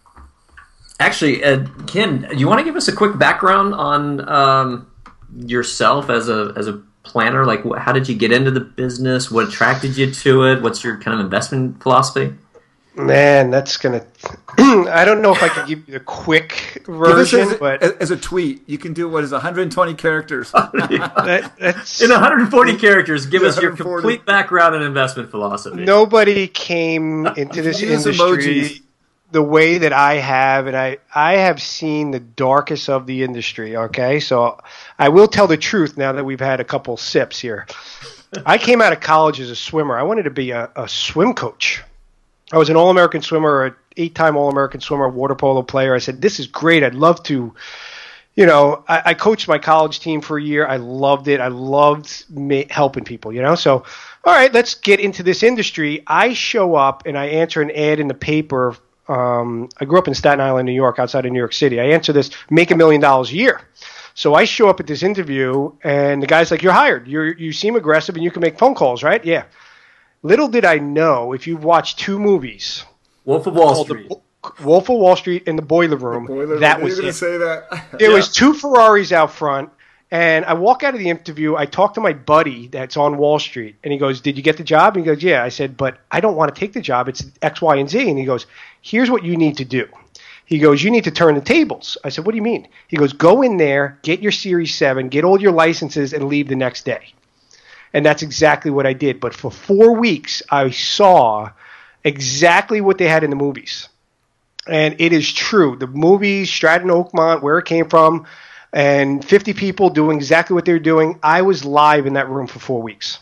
actually, uh, Ken, you want to give us a quick background on um, yourself as a as a planner? Like, wh- how did you get into the business? What attracted you to it? What's your kind of investment philosophy? Man, that's gonna. I don't know if I can give you the quick version, as, but as a tweet, you can do what is one hundred twenty characters. that, that's, In one hundred forty characters, give us your complete background and investment philosophy. Nobody came into this industry emojis. the way that I have, and I I have seen the darkest of the industry. Okay, so I will tell the truth now that we've had a couple sips here. I came out of college as a swimmer. I wanted to be a, a swim coach. I was an All-American swimmer, an eight-time All-American swimmer, water polo player. I said, this is great. I'd love to, you know, I, I coached my college team for a year. I loved it. I loved ma- helping people, you know. So, all right, let's get into this industry. I show up and I answer an ad in the paper. Um, I grew up in Staten Island, New York, outside of New York City. I answer this, make a million dollars a year. So I show up at this interview, and the guy's like, you're hired. You're, you seem aggressive, and you can make phone calls, right? Yeah. Little did I know, if you've watched two movies, Wolf of Wall Street, the, Wolf of Wall Street and The Boiler Room, the Boiler that Room. was it. Say that. There yeah. was two Ferraris out front, and I walk out of the interview. I talk to my buddy that's on Wall Street, and he goes, "Did you get the job?" And he goes, "Yeah." I said, "But I don't want to take the job. It's X, Y, and Z." And he goes, "Here's what you need to do." He goes, "You need to turn the tables." I said, "What do you mean?" He goes, "Go in there, get your Series seven, get all your licenses, and leave the next day." And that's exactly what I did. But for four weeks, I saw exactly what they had in the movies. And it is true. The movies, Stratton Oakmont, where it came from, and fifty people doing exactly what they were doing. I was live in that room for four weeks.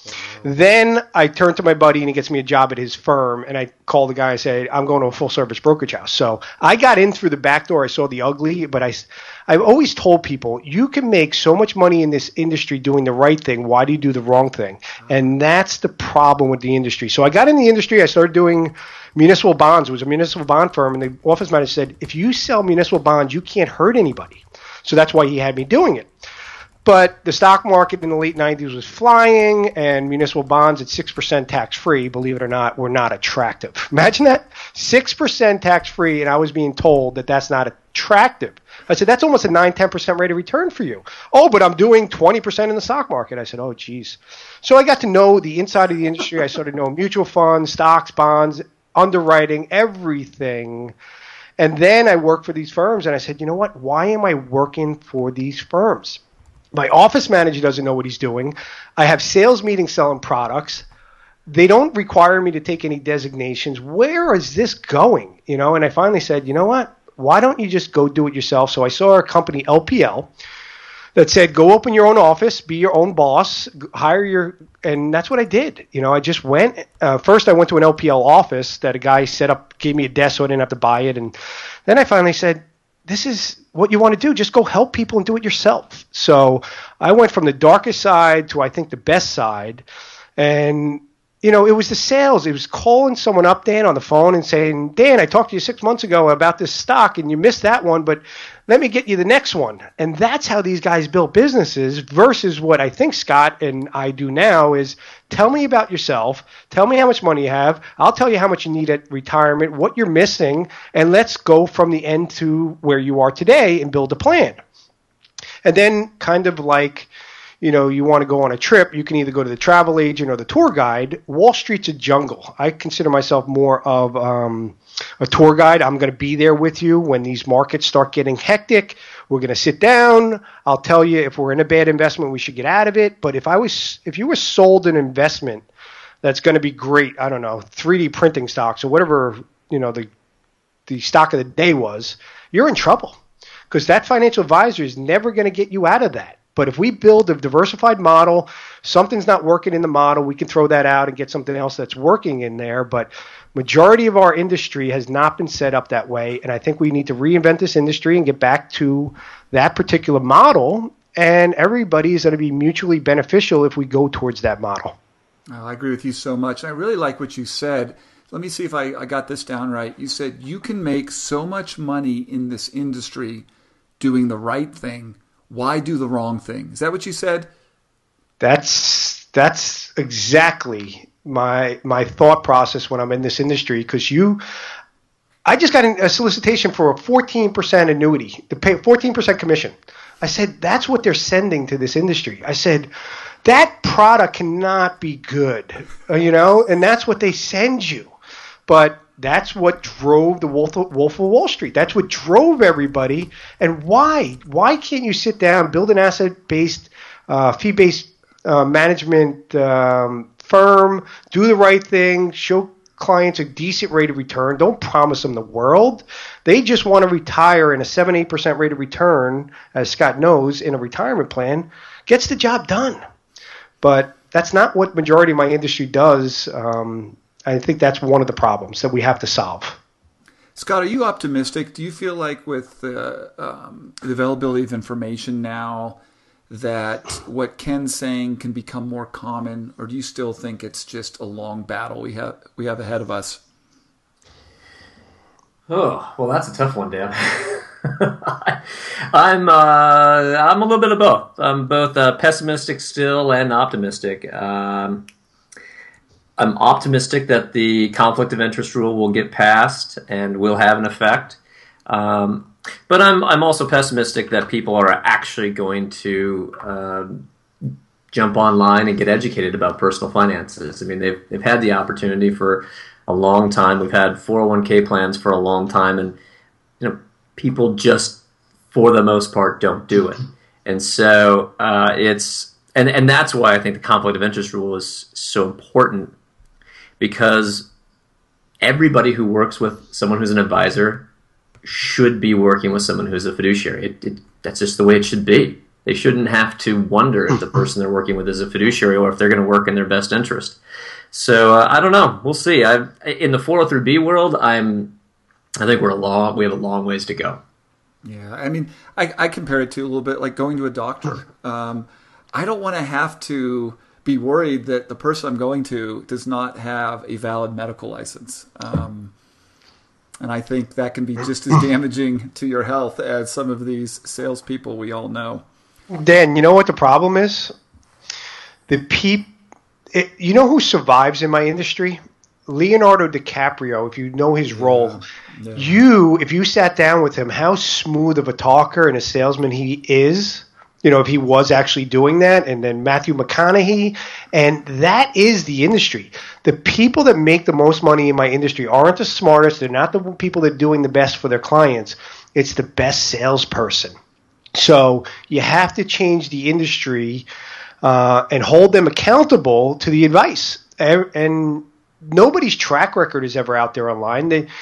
Then I turned to my buddy, and he gets me a job at his firm. And I called the guy and said, I'm going to a full-service brokerage house. So I got in through the back door. I saw the ugly, but I, I've always told people, you can make so much money in this industry doing the right thing. Why do you do the wrong thing? And that's the problem with the industry. So I got in the industry. I started doing municipal bonds. It was a municipal bond firm. And the office manager said, if you sell municipal bonds, you can't hurt anybody. So that's why he had me doing it. But the stock market in the late nineties was flying, and municipal bonds at six percent tax-free, believe it or not, were not attractive. Imagine that, six percent tax-free, and I was being told that that's not attractive. I said, that's almost a nine, ten percent rate of return for you. Oh, but I'm doing twenty percent in the stock market. I said, oh, geez. So I got to know the inside of the industry. I started knowing mutual funds, stocks, bonds, underwriting, everything. And then I worked for these firms, and I said, you know what? Why am I working for these firms? My office manager doesn't know what he's doing. I have sales meetings selling products. They don't require me to take any designations. Where is this going? You know, and I finally said, you know what? Why don't you just go do it yourself? So I saw a company, L P L, that said, go open your own office, be your own boss, hire your, and that's what I did. You know, I just went, uh, first I went to an L P L office that a guy set up, gave me a desk so I didn't have to buy it. And then I finally said, this is what you want to do. Just go help people and do it yourself. So I went from the darkest side to, I think, the best side. And, you know, it was the sales. It was calling someone up, Dan, on the phone and saying, Dan, I talked to you six months ago about this stock and you missed that one, but let me get you the next one. And that's how these guys built businesses versus what I think Scott and I do now is tell me about yourself. Tell me how much money you have. I'll tell you how much you need at retirement, what you're missing, and let's go from the end to where you are today and build a plan. And then kind of like, you know, you want to go on a trip, you can either go to the travel agent or the tour guide. Wall Street's a jungle. I consider myself more of um, a tour guide. I'm going to be there with you when these markets start getting hectic. We're going to sit down. I'll tell you if we're in a bad investment, we should get out of it. But if I was, if you were sold an investment that's going to be great, I don't know, three D printing stocks or whatever, you know, the the stock of the day was, you're in trouble because that financial advisor is never going to get you out of that. But if we build a diversified model, something's not working in the model, we can throw that out and get something else that's working in there. But majority of our industry has not been set up that way. And I think we need to reinvent this industry and get back to that particular model. And everybody is going to be mutually beneficial if we go towards that model. Oh, I agree with you so much. I really like what you said. Let me see if I, I got this down right. You said you can make so much money in this industry doing the right thing. Why do the wrong thing? Is that what you said? That's that's exactly my my thought process when I'm in this industry. Because you, I just got a solicitation for a fourteen percent annuity, to pay fourteen percent commission. I said that's what they're sending to this industry. I said that product cannot be good, you know, and that's what they send you. But that's what drove the Wolf of, Wolf of Wall Street. That's what drove everybody. And why? Why can't you sit down, build an asset-based, uh, fee-based uh, management um, firm, do the right thing, show clients a decent rate of return. Don't promise them the world. They just want to retire in a seven, eight percent rate of return, as Scott knows, in a retirement plan, gets the job done. But that's not what majority of my industry does. Um, I think that's one of the problems that we have to solve. Scott, are you optimistic? Do you feel like with the, um, the availability of information now that what Ken's saying can become more common, or do you still think it's just a long battle we have we have ahead of us? Oh, well, that's a tough one, Dan. I'm uh, I'm a little bit of both. I'm both uh, pessimistic still and optimistic. Um, I'm optimistic that the conflict of interest rule will get passed and will have an effect. Um, but I'm I'm also pessimistic that people are actually going to uh, jump online and get educated about personal finances. I mean, they've they've had the opportunity for a long time. We've had four oh one k plans for a long time, and you know, people just, for the most part, don't do it. And so uh, it's and and that's why I think the conflict of interest rule is so important. Because everybody who works with someone who's an advisor should be working with someone who's a fiduciary. It, it, that's just the way it should be. They shouldn't have to wonder if the person they're working with is a fiduciary or if they're going to work in their best interest. So uh, I don't know. We'll see. I in the four oh three B world, I'm. I think we're a long. We have a long ways to go. Yeah, I mean, I, I compare it to a little bit like going to a doctor. Um, I don't want to have to be worried that the person I'm going to does not have a valid medical license. Um, and I think that can be just as damaging to your health as some of these salespeople we all know. Dan, you know what the problem is? The peop, it, you know who survives in my industry? Leonardo DiCaprio, if you know his role. Yeah. Yeah. You, if you sat down with him, how smooth of a talker and a salesman he is. You know, if he was actually doing that, and then Matthew McConaughey, and that is the industry. The people that make the most money in my industry aren't the smartest. They're not the people that are doing the best for their clients. It's the best salesperson. So you have to change the industry uh, and hold them accountable to the advice. And, and nobody's track record is ever out there online. They,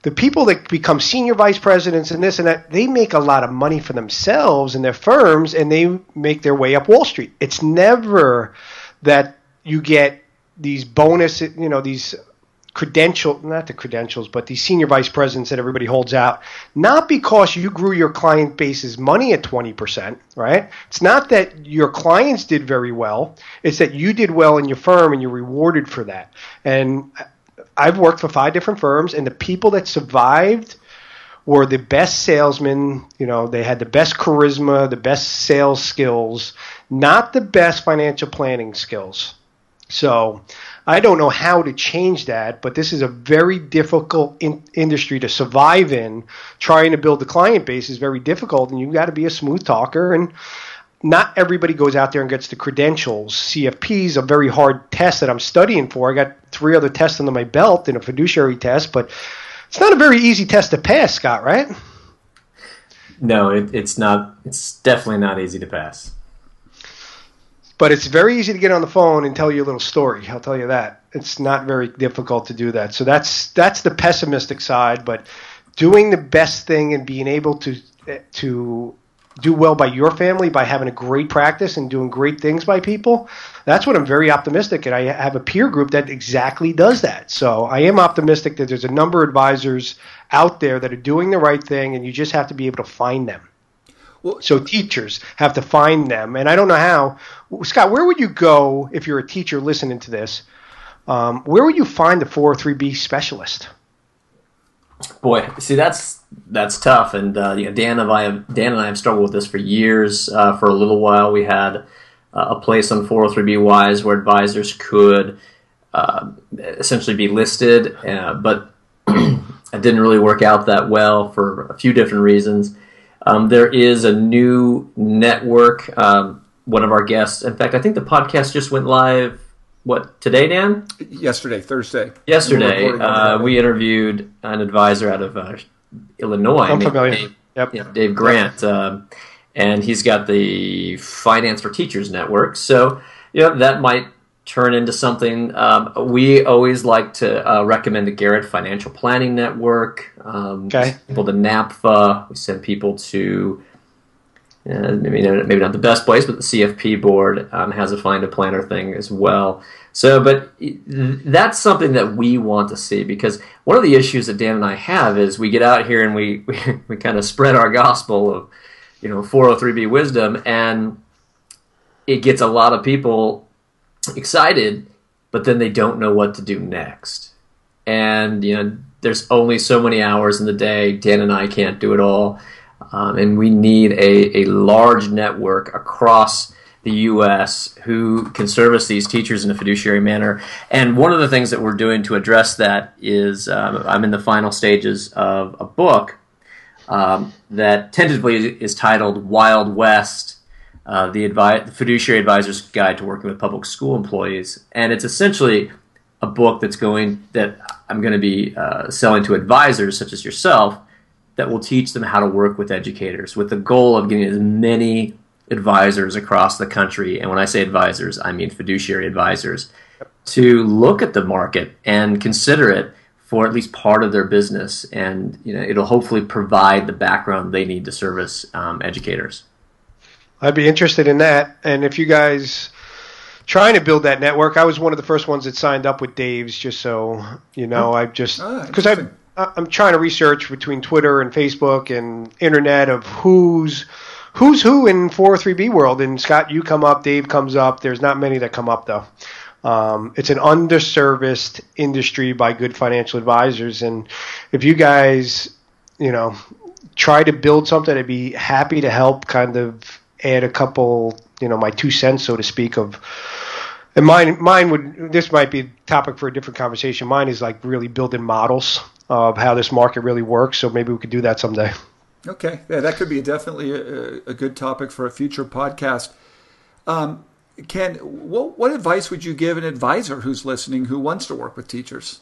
the people that become senior vice presidents and this and that, they make a lot of money for themselves and their firms, and they make their way up Wall Street. It's never that you get these bonus, you know, these credential, not the credentials, but these senior vice presidents that everybody holds out, not because you grew your client base's money at twenty percent, right? It's not that your clients did very well. It's that you did well in your firm and you're rewarded for that. And I've worked for five different firms, and the people that survived were the best salesmen. You know, they had the best charisma, the best sales skills, not the best financial planning skills. So I don't know how to change that, but this is a very difficult in- industry to survive in. Trying to build the client base is very difficult, and you've got to be a smooth talker. And not everybody goes out there and gets the credentials. C F P is a very hard test that I'm studying for. I got three other tests under my belt and a fiduciary test, but it's not a very easy test to pass, Scott, right? No, it, it's not. It's definitely not easy to pass. But it's very easy to get on the phone and tell you a little story. I'll tell you that. It's not very difficult to do that. So that's that's the pessimistic side. But doing the best thing and being able to to do well by your family, by having a great practice and doing great things by people, that's what I'm very optimistic. And I have a peer group that exactly does that. So I am optimistic that there's a number of advisors out there that are doing the right thing, and you just have to be able to find them. Well, so teachers have to find them. And I don't know how. Scott, where would you go if you're a teacher listening to this? Um, where would you find the four oh three B specialist? Boy, see, that's that's tough. And uh, you know, Dan and I have Dan and I have struggled with this for years. Uh, for a little while, we had uh, a place on four oh three B Wise where advisors could uh, essentially be listed, uh, but it didn't really work out that well for a few different reasons. Um, there is a new network. Um, one of our guests, in fact, I think the podcast just went live, what, today, Dan? Yesterday, Thursday. Yesterday, uh, we interviewed an advisor out of uh, Illinois. I'm familiar. Dave, yep. yeah, Dave Grant. Yep. Um, and he's got the Finance for Teachers network. So, you know, that might turn into something. Um, we always like to uh, recommend the Garrett Financial Planning Network. Um, okay. People to NAPFA. We send people to, uh, maybe, maybe not the best place, but the C F P board um, has a Find a Planner thing as well. So, but that's something that we want to see, because one of the issues that Dan and I have is we get out here and we, we, we kind of spread our gospel of, you know, four oh three B wisdom, and it gets a lot of people excited, but then they don't know what to do next. And, you know, there's only so many hours in the day. Dan and I can't do it all. Um, and we need a, a large network across the U S who can service these teachers in a fiduciary manner. And one of the things that we're doing to address that is um, I'm in the final stages of a book um, that tentatively is titled Wild West, Uh, the, advi- the Fiduciary Advisor's Guide to Working with Public School Employees. And it's essentially a book that's going that I'm going to be uh, selling to advisors such as yourself that will teach them how to work with educators, with the goal of getting as many advisors across the country, and when I say advisors, I mean fiduciary advisors, to look at the market and consider it for at least part of their business. And, you know, it'll hopefully provide the background they need to service um, educators. I'd be interested in that. And if you guys trying to build that network, I was one of the first ones that signed up with Dave's, just so you know. Oh. I just because oh, I I'm trying to research between Twitter and Facebook and internet of who's who's who in four oh three B world. And Scott, you come up, Dave comes up. There's not many that come up though. Um, it's an underserviced industry by good financial advisors, and if you guys, you know, try to build something, I'd be happy to help kind of add a couple, you know, my two cents, so to speak, of, and mine, mine would, this might be a topic for a different conversation. Mine is like really building models of how this market really works. So maybe we could do that someday. Okay. Yeah, that could be definitely a, a good topic for a future podcast. Um, Ken, what, what advice would you give an advisor who's listening who wants to work with teachers?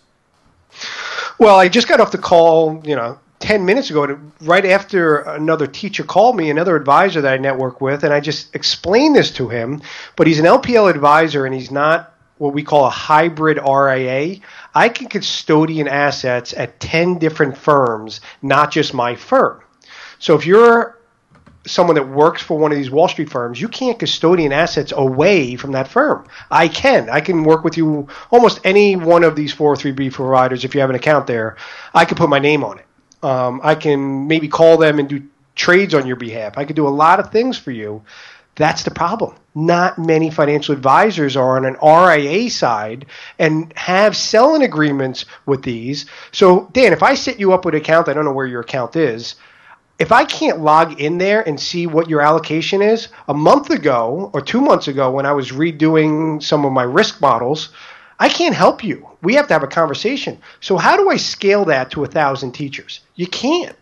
Well, I just got off the call, you know, ten minutes ago, right after another teacher called me, another advisor that I network with, and I just explained this to him. But he's an L P L advisor, and he's not what we call a hybrid R I A. I can custodian assets at ten different firms, not just my firm. So if you're someone that works for one of these Wall Street firms, you can't custodian assets away from that firm. I can. I can work with you almost any one of these four oh three B providers. If you have an account there, I can put my name on it. Um, I can maybe call them and do trades on your behalf. I can do a lot of things for you. That's the problem. Not many financial advisors are on an R I A side and have selling agreements with these. So, Dan, if I set you up with an account, I don't know where your account is. If I can't log in there and see what your allocation is, a month ago or two months ago when I was redoing some of my risk models, I can't help you. We have to have a conversation. So how do I scale that to one thousand teachers? You can't.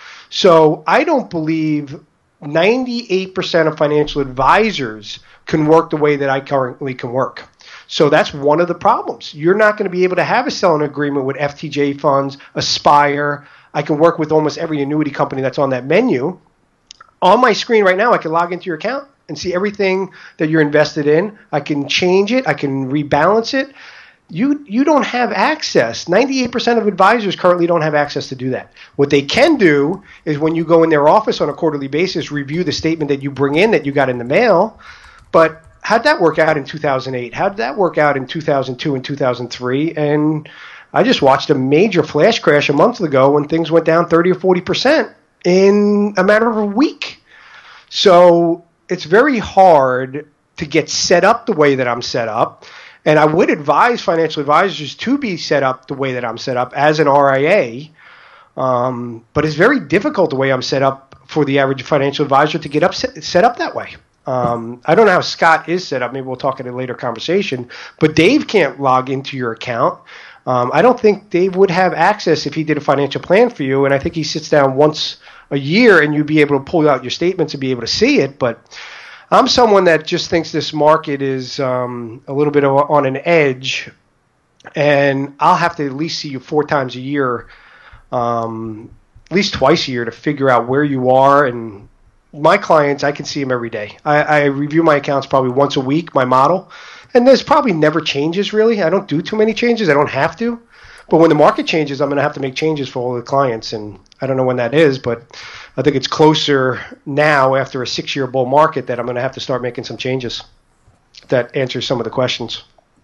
So I don't believe ninety-eight percent of financial advisors can work the way that I currently can work. So that's one of the problems. You're not going to be able to have a selling agreement with F T J funds, Aspire. I can work with almost every annuity company that's on that menu. On my screen right now, I can log into your account and see everything that you're invested in. I can change it. I can rebalance it. You you don't have access. ninety-eight percent of advisors currently don't have access to do that. What they can do is when you go in their office on a quarterly basis, review the statement that you bring in that you got in the mail. But how'd that work out in two thousand eight? How'd that work out in two thousand two and two thousand three? And I just watched a major flash crash a month ago when things went down thirty or forty percent in a matter of a week. So it's very hard to get set up the way that I'm set up. And I would advise financial advisors to be set up the way that I'm set up as an R I A. Um, but it's very difficult the way I'm set up for the average financial advisor to get up set, set up that way. Um, I don't know how Scott is set up. Maybe we'll talk in a later conversation. But Dave can't log into your account. Um, I don't think Dave would have access if he did a financial plan for you. And I think he sits down once a year and you'd be able to pull out your statements and be able to see it. But I'm someone that just thinks this market is um, a little bit of, on an edge. And I'll have to at least see you four times a year, um, at least twice a year to figure out where you are. And my clients, I can see them every day. I, I review my accounts probably once a week, my model. And there's probably never changes, really. I don't do too many changes. I don't have to. But when the market changes, I'm going to have to make changes for all the clients. And I don't know when that is, but I think it's closer now after a six-year bull market that I'm going to have to start making some changes. That answers some of the questions.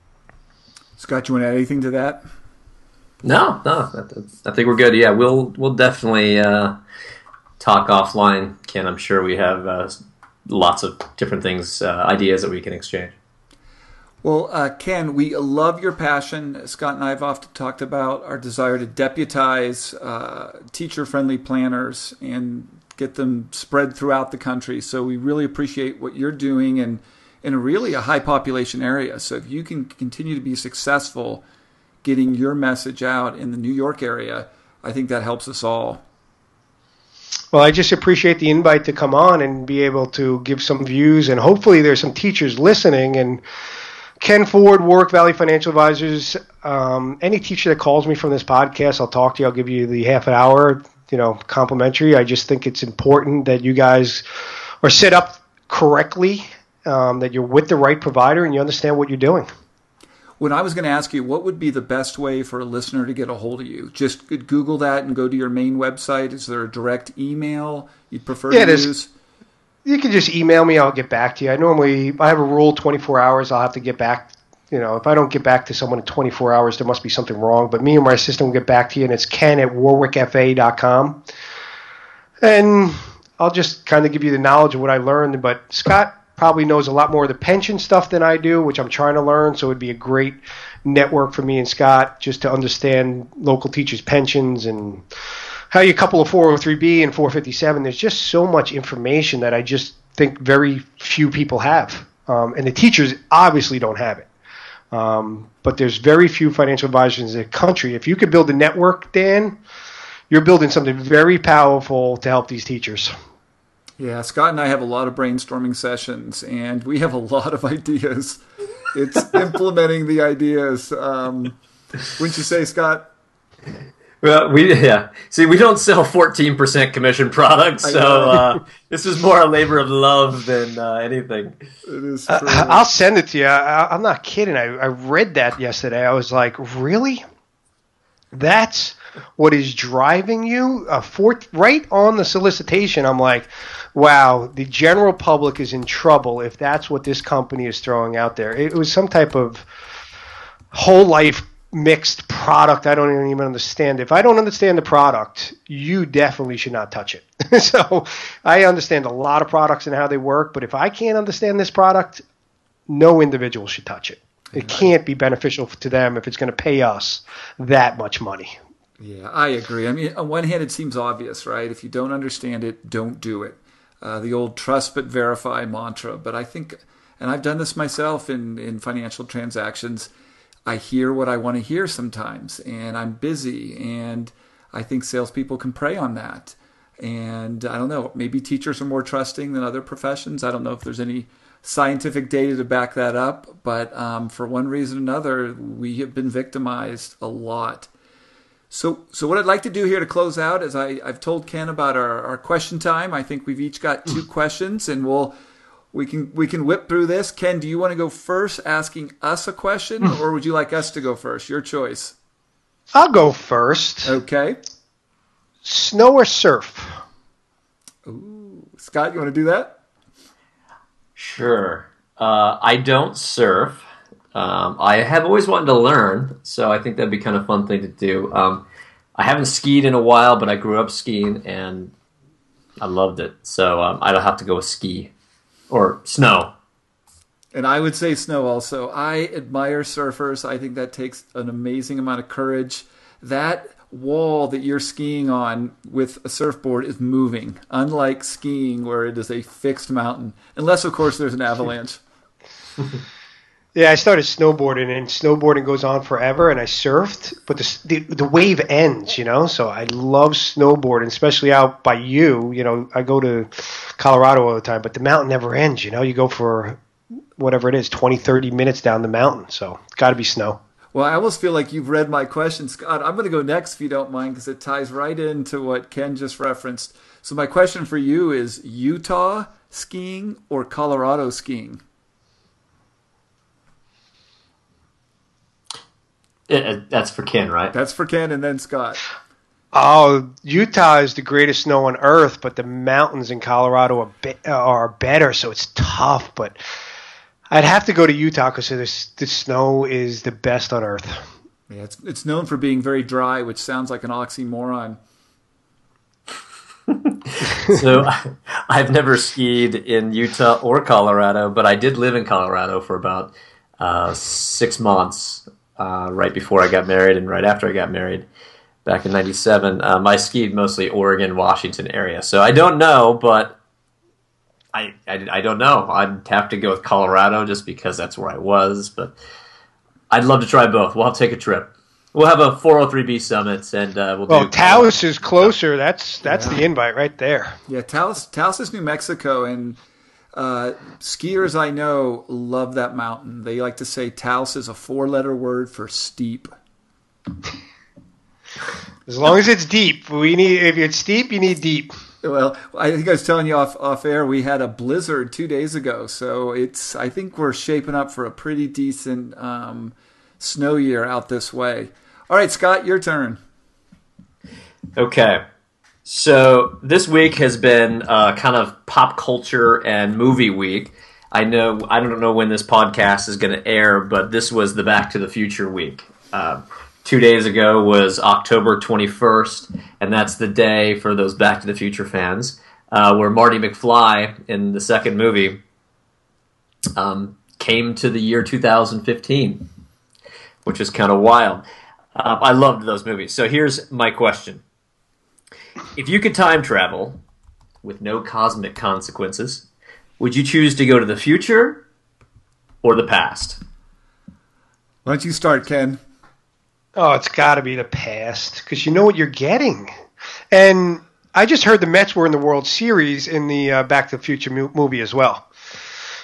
Scott, you want to add anything to that? No, no. I think we're good. Yeah, we'll we'll definitely uh, talk offline, Ken. I'm sure we have uh, lots of different things, uh, ideas that we can exchange. Well, uh, Ken, we love your passion. Scott and I have often talked about our desire to deputize uh, teacher-friendly planners and get them spread throughout the country. So we really appreciate what you're doing and in a really a high population area. So if you can continue to be successful getting your message out in the New York area, I think that helps us all. Well, I just appreciate the invite to come on and be able to give some views. And hopefully there's some teachers listening. And Ken Ford, Warwick Valley Financial Advisors. Um, any teacher that calls me from this podcast, I'll talk to you. I'll give you the half an hour, you know, complimentary. I just think it's important that you guys are set up correctly, um, that you're with the right provider and you understand what you're doing. When I was going to ask you, what would be the best way for a listener to get a hold of you? Just Google that and go to your main website. Is there a direct email you'd prefer yeah, to use? You can just email me. I'll get back to you. I normally, I have a rule, twenty-four hours. I'll have to get back. You know, if I don't get back to someone in twenty-four hours, there must be something wrong. But me and my assistant will get back to you, and it's ken at warwick f a dot com. And I'll just kind of give you the knowledge of what I learned. But Scott probably knows a lot more of the pension stuff than I do, which I'm trying to learn. So it'd be a great network for me and Scott just to understand local teachers' pensions and how you couple a four oh three B and four fifty-seven. There's just so much information that I just think very few people have. Um, and the teachers obviously don't have it. Um, but there's very few financial advisors in the country. If you could build a network, Dan, you're building something very powerful to help these teachers. Yeah, Scott and I have a lot of brainstorming sessions, and we have a lot of ideas. It's implementing the ideas. Um, wouldn't you say, Scott? Well, we yeah. See, we don't sell fourteen percent commission products, so uh, this is more a labor of love than uh, anything. It is true. Uh, I'll send it to you. I, I'm not kidding. I, I read that yesterday. I was like, really? That's what is driving you? A fourth, right on the solicitation, I'm like, wow, the general public is in trouble if that's what this company is throwing out there. It was some type of whole life mixed product. I don't even understand. If I don't understand the product, you definitely should not touch it. So I understand a lot of products and how they work, but if I can't understand this product, no individual should touch it. It can't be beneficial to them if it's going to pay us that much money. Yeah, I agree. I mean, on one hand, it seems obvious, right? If you don't understand it, don't do it. Uh, the old trust but verify mantra. But I think, and I've done this myself in, in financial transactions, I hear what I want to hear sometimes, and I'm busy, and I think salespeople can prey on that. And I don't know, maybe teachers are more trusting than other professions. I don't know if there's any scientific data to back that up, but um, for one reason or another, we have been victimized a lot. So so what I'd like to do here to close out is I, I've told Ken about our, our question time. I think we've each got two questions, and we'll we can we can whip through this. Ken, do you want to go first asking us a question, or would you like us to go first? Your choice. I'll go first. Okay. Snow or surf? Ooh, Scott, you want to do that? Sure. Uh, I don't surf. Um, I have always wanted to learn, so I think that'd be kind of a fun thing to do. Um, I haven't skied in a while, but I grew up skiing, and I loved it. So um, I don't have to go with ski or snow. And I would say snow also. I admire surfers. I think that takes an amazing amount of courage. That wall that you're skiing on with a surfboard is moving, unlike skiing where it is a fixed mountain, unless, of course, there's an avalanche. Yeah, I started snowboarding, and snowboarding goes on forever, and I surfed, but the, the the wave ends, you know, so I love snowboarding, especially out by you. You know, I go to Colorado all the time, but the mountain never ends, you know. You go for whatever it is, twenty, thirty minutes down the mountain, so it's got to be snow. Well, I almost feel like you've read my question, Scott. I'm going to go next if you don't mind, because it ties right into what Ken just referenced. So my question for you is Utah skiing or Colorado skiing? It, that's for Ken, right? That's for Ken and then Scott. Oh, Utah is the greatest snow on earth, but the mountains in Colorado are, be- are better, so it's tough. But I'd have to go to Utah because the snow is the best on earth. Yeah, it's it's known for being very dry, which sounds like an oxymoron. So I've never skied in Utah or Colorado, but I did live in Colorado for about uh, six months. Uh, right before I got married and right after I got married back in ninety-seven. Um, I skied mostly Oregon, Washington area. So I don't know, but I, I, I don't know. I'd have to go with Colorado just because that's where I was. But I'd love to try both. We'll have to take a trip. We'll have a four oh three B summit, and uh, we'll do... Well, Taos is closer. That's that's yeah. the invite right there. Yeah, Taos, Taos is New Mexico, and Uh, skiers I know love that mountain. They like to say Taos is a four-letter word for steep. As long as it's deep, we need. If it's steep, you need deep. Well, I think I was telling you off off air. We had a blizzard two days ago, so it's. I think we're shaping up for a pretty decent um, snow year out this way. All right, Scott, your turn. Okay. So this week has been uh, kind of pop culture and movie week. I know I don't know when this podcast is going to air, but this was the Back to the Future week. Uh, two days ago was October twenty-first, and that's the day for those Back to the Future fans uh, where Marty McFly in the second movie um, came to the year two thousand fifteen, which is kind of wild. Uh, I loved those movies. So here's my question. If you could time travel with no cosmic consequences, would you choose to go to the future or the past? Why don't you start, Ken? Oh, it's got to be the past because you know what you're getting. And I just heard the Mets were in the World Series in the uh, Back to the Future mo- movie as well.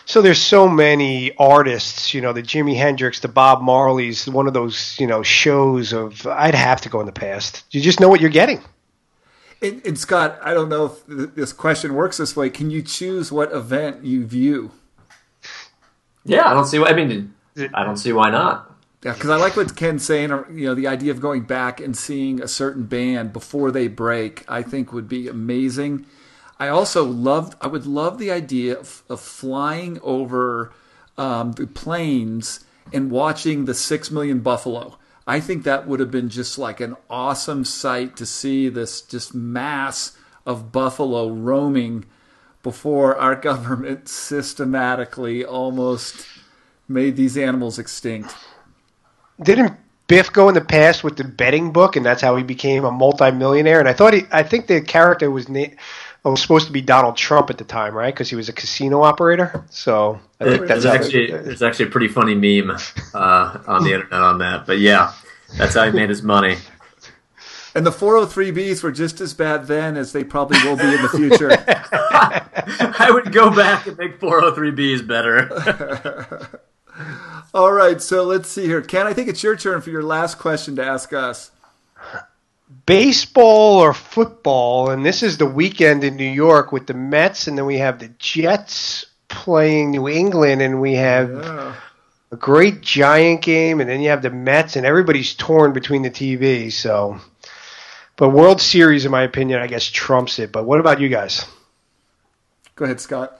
So there's so many artists, you know, the Jimi Hendrix, the Bob Marleys, one of those, you know, shows of, I'd have to go in the past. You just know what you're getting. And, and Scott, I don't know if th- this question works this way. Can you choose what event you view? Yeah, I don't see. I mean, I don't see why not. Yeah, because I like what Ken's saying. Or, you know, the idea of going back and seeing a certain band before they break, I think would be amazing. I also love. I would love the idea of, of flying over um, the plains and watching the six million buffalo. I think that would have been just like an awesome sight to see this just mass of buffalo roaming before our government systematically almost made these animals extinct. Didn't Biff go in the past with the betting book, and that's how he became a multimillionaire? And I thought he, I think the character was na- was supposed to be Donald Trump at the time, right? Because he was a casino operator. So I think that's there's how actually it, there's actually a pretty funny meme uh, on the internet on that. But yeah, that's how he made his money. And the four oh three Bs were just as bad then as they probably will be in the future. I would go back and make four oh three Bs better. All right, so let's see here. Ken, I think it's your turn for your last question to ask us. Baseball or football, and this is the weekend in New York with the Mets, and then we have the Jets playing New England, and we have Yeah. a great Giant game, and then you have the Mets, and everybody's torn between the T Vs. So, but World Series, in my opinion, I guess trumps it. But what about you guys? Go ahead, Scott.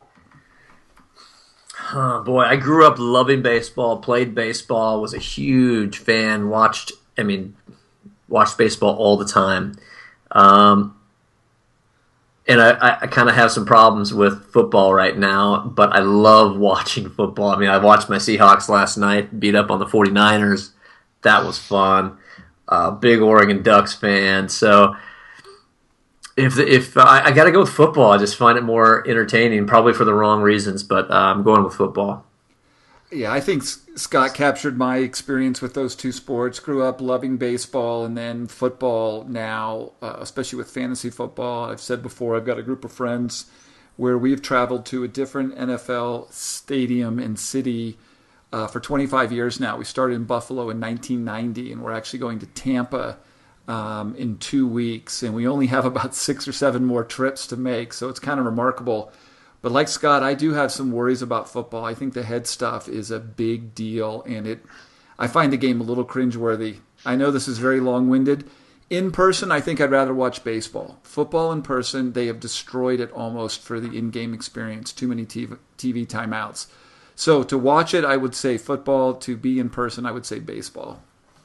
Oh, boy, I grew up loving baseball, played baseball, was a huge fan, watched, I mean, watched baseball all the time. Um, and I, I, I kind of have some problems with football right now, but I love watching football. I mean, I watched my Seahawks last night, beat up on the 49ers. That was fun. Uh, big Oregon Ducks fan. So if the, if uh, I, I got to go with football, I just find it more entertaining, probably for the wrong reasons, but uh, I'm going with football. Yeah, I think S- Scott captured my experience with those two sports. Grew up loving baseball and then football now, uh, especially with fantasy football. I've said before, I've got a group of friends where we've traveled to a different N F L stadium and city uh, for twenty-five years now. We started in Buffalo in nineteen ninety, and we're actually going to Tampa um, in two weeks. And we only have about six or seven more trips to make, so it's kind of remarkable. But like Scott, I do have some worries about football. I think the head stuff is a big deal, and it. I find the game a little cringeworthy. I know this is very long-winded. In person, I think I'd rather watch baseball. Football in person, they have destroyed it almost for the in-game experience. Too many T V, T V timeouts. So to watch it, I would say football. To be in person, I would say baseball.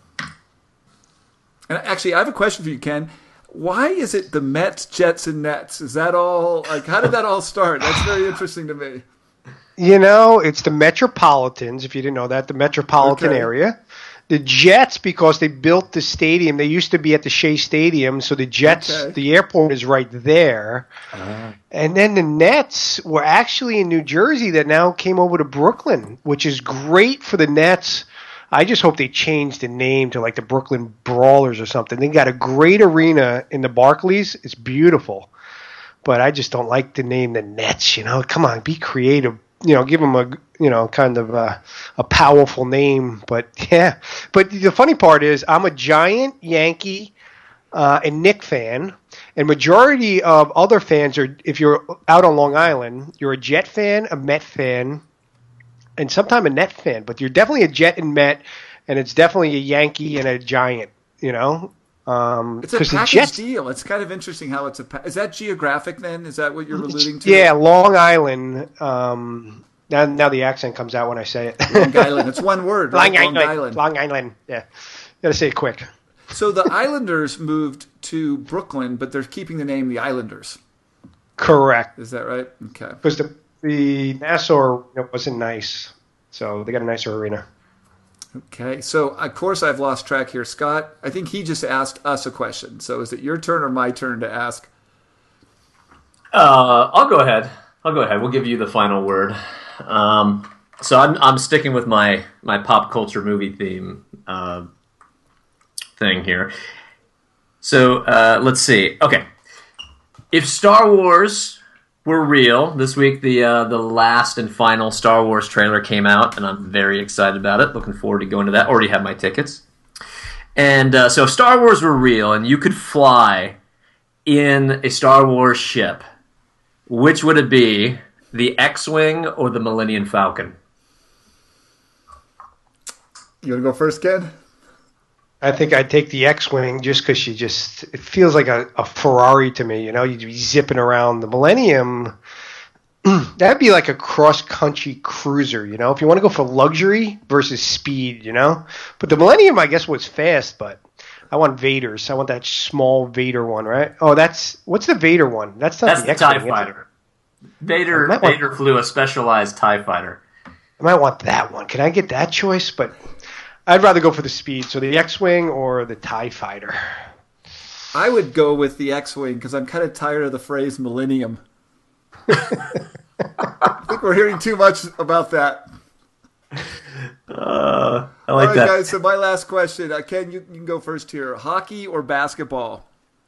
And actually, I have a question for you, Ken. Why is it the Mets, Jets, and Nets? Is that all, like, how did that all start? That's very interesting to me. You know, it's the Metropolitans, if you didn't know that, the metropolitan Okay. area. The Jets, because they built the stadium, they used to be at the Shea Stadium, so the Jets, Okay. the airport is right there. Uh, And then the Nets were actually in New Jersey that now came over to Brooklyn, which is great for the Nets. I just hope they change the name to like the Brooklyn Brawlers or something. They got a great arena in the Barclays. It's beautiful. But I just don't like the name the Nets, you know. Come on, be creative. You know, give them a, you know, kind of a, a powerful name. But, yeah. But the funny part is I'm a Giant, Yankee, uh, and Knick fan. And majority of other fans are, if you're out on Long Island, you're a Jet fan, a Met fan, and sometimes a Net fan, but you're definitely a Jet and Met, and it's definitely a Yankee and a Giant, you know? Um, It's a 'cause the package Jets, deal. It's kind of interesting how it's a. Pa- is that geographic then? Is that what you're alluding to? yeah, Long Island. Um, now, now the accent comes out when I say it. Long Island. It's one word. Right? Long Island. Long Island. Yeah, gotta say it quick. So the Islanders moved to Brooklyn, but they're keeping the name the Islanders. Correct. Is that right? Okay. Because the the Nassau arena wasn't nice, so they got a nicer arena. Okay. So of course I've lost track here, Scott. I think he just asked us a question. So is it your turn or my turn to ask? Uh, I'll go ahead. I'll go ahead. We'll give you the final word. Um, so I'm I'm sticking with my my pop culture movie theme uh, thing here. So uh, let's see. Okay, if Star Wars were real. This week, the uh, the last and final Star Wars trailer came out, and I'm very excited about it. Looking forward to going to that. Already have my tickets. And uh, so if Star Wars were real and you could fly in a Star Wars ship, which would it be, the X-Wing or the Millennium Falcon? You want to go first, Ken? I think I'd take the X-Wing just because she just, it feels like a, a Ferrari to me, you know, you'd be zipping around. The Millennium, that'd be like a cross-country cruiser, you know, if you want to go for luxury versus speed, you know. But the Millennium, I guess, was fast, but I want Vader's. I want that small Vader one, right? Oh, that's, what's the Vader one? That's not That's the, the X-Wing, TIE Fighter. Vader, Vader want, flew a specialized TIE Fighter. I might want that one. Can I get that choice? But I'd rather go for the speed. So the X-Wing or the TIE Fighter? I would go with the X-Wing because I'm kind of tired of the phrase millennium. I think we're hearing too much about that. Uh, I like All right, that. guys, so my last question. Uh, Ken, you, you can go first here. Hockey or basketball?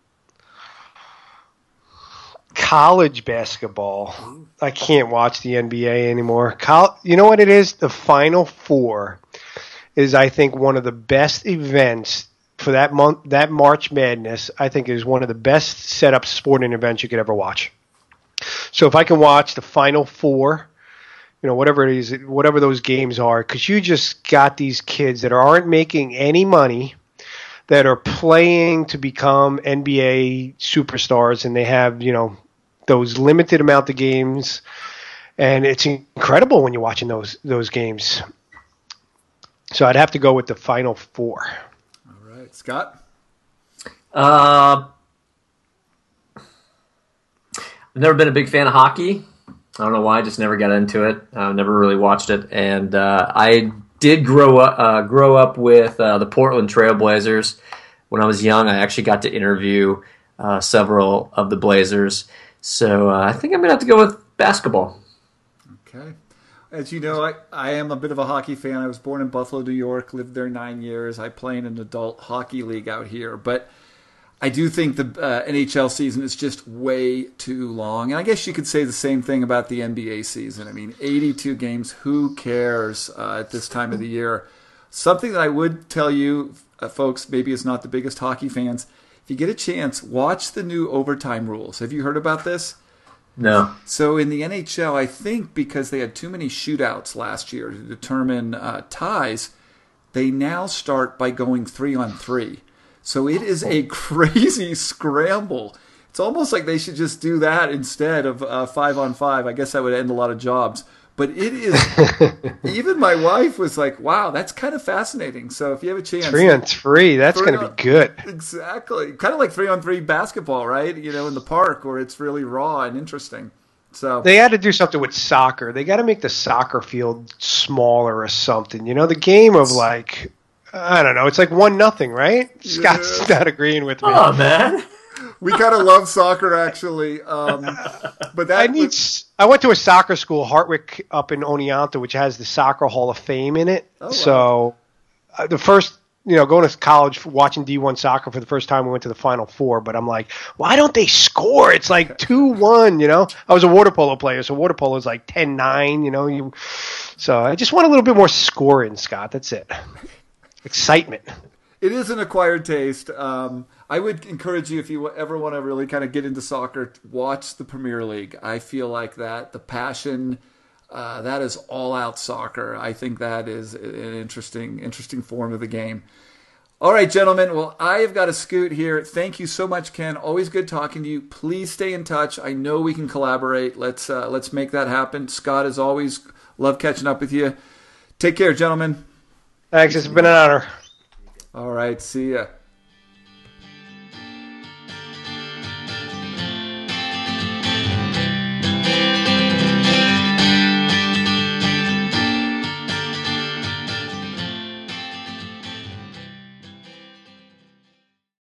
College basketball. I can't watch the N B A anymore. Col- you know what it is? The Final Four is, I think, one of the best events for that month. That March Madness, I think, is one of the best set up sporting events you could ever watch. So if I can watch the Final Four, you know, whatever it is, whatever those games are, because you just got these kids that aren't making any money, that are playing to become N B A superstars, and they have, you know, those limited amount of games, and it's incredible when you're watching those those games. So I'd have to go with the Final Four. All right, Scott? Uh, I've never been a big fan of hockey. I don't know why. I just never got into it. I uh, never really watched it, and uh, I did grow up uh, grow up with uh, the Portland Trailblazers. When I was young, I actually got to interview uh, several of the Blazers. So uh, I think I'm going to have to go with basketball. Okay. As you know, I, I am a bit of a hockey fan. I was born in Buffalo, New York, lived there nine years. I play in an adult hockey league out here. But I do think the uh, N H L season is just way too long. And I guess you could say the same thing about the N B A season. I mean, eighty-two games, who cares uh, at this time of the year? Something that I would tell you, uh, folks, maybe is not the biggest hockey fans. If you get a chance, watch the new overtime rules. Have you heard about this? No. So in the N H L, I think because they had too many shootouts last year to determine uh, ties, they now start by going three on three. So it is a crazy scramble. It's almost like they should just do that instead of uh, five on five. I guess that would end a lot of jobs. But it is, even my wife was like, wow, that's kind of fascinating. So if you have a chance. Three on three, that's going to be good. Exactly. Kind of like three on three basketball, right? You know, in the park where it's really raw and interesting. So they had to do something with soccer. They got to make the soccer field smaller or something. You know, the game of like, I don't know, it's like one nothing, right? Yeah. Scott's not agreeing with me. Oh, man. We kind of love soccer, actually. Um, but that I need. I went to a soccer school, Hartwick, up in Oneonta, which has the Soccer Hall of Fame in it. Oh, wow. So uh, the first, you know, going to college, watching D one soccer for the first time, we went to the Final Four. But I'm like, why don't they score? It's like two one, you know. I was a water polo player, so water polo is like ten nine, you know. You, so I just want a little bit more scoring, Scott. That's it. Excitement. It is an acquired taste. Um, I would encourage you, if you ever want to really kind of get into soccer, watch the Premier League. I feel like that, the passion, uh, that is all-out soccer. I think that is an interesting, interesting form of the game. All right, gentlemen. Well, I have got to scoot here. Thank you so much, Ken. Always good talking to you. Please stay in touch. I know we can collaborate. Let's uh, let's make that happen. Scott, as always, love catching up with you. Take care, gentlemen. Thanks. It's been an honor. All right. See ya.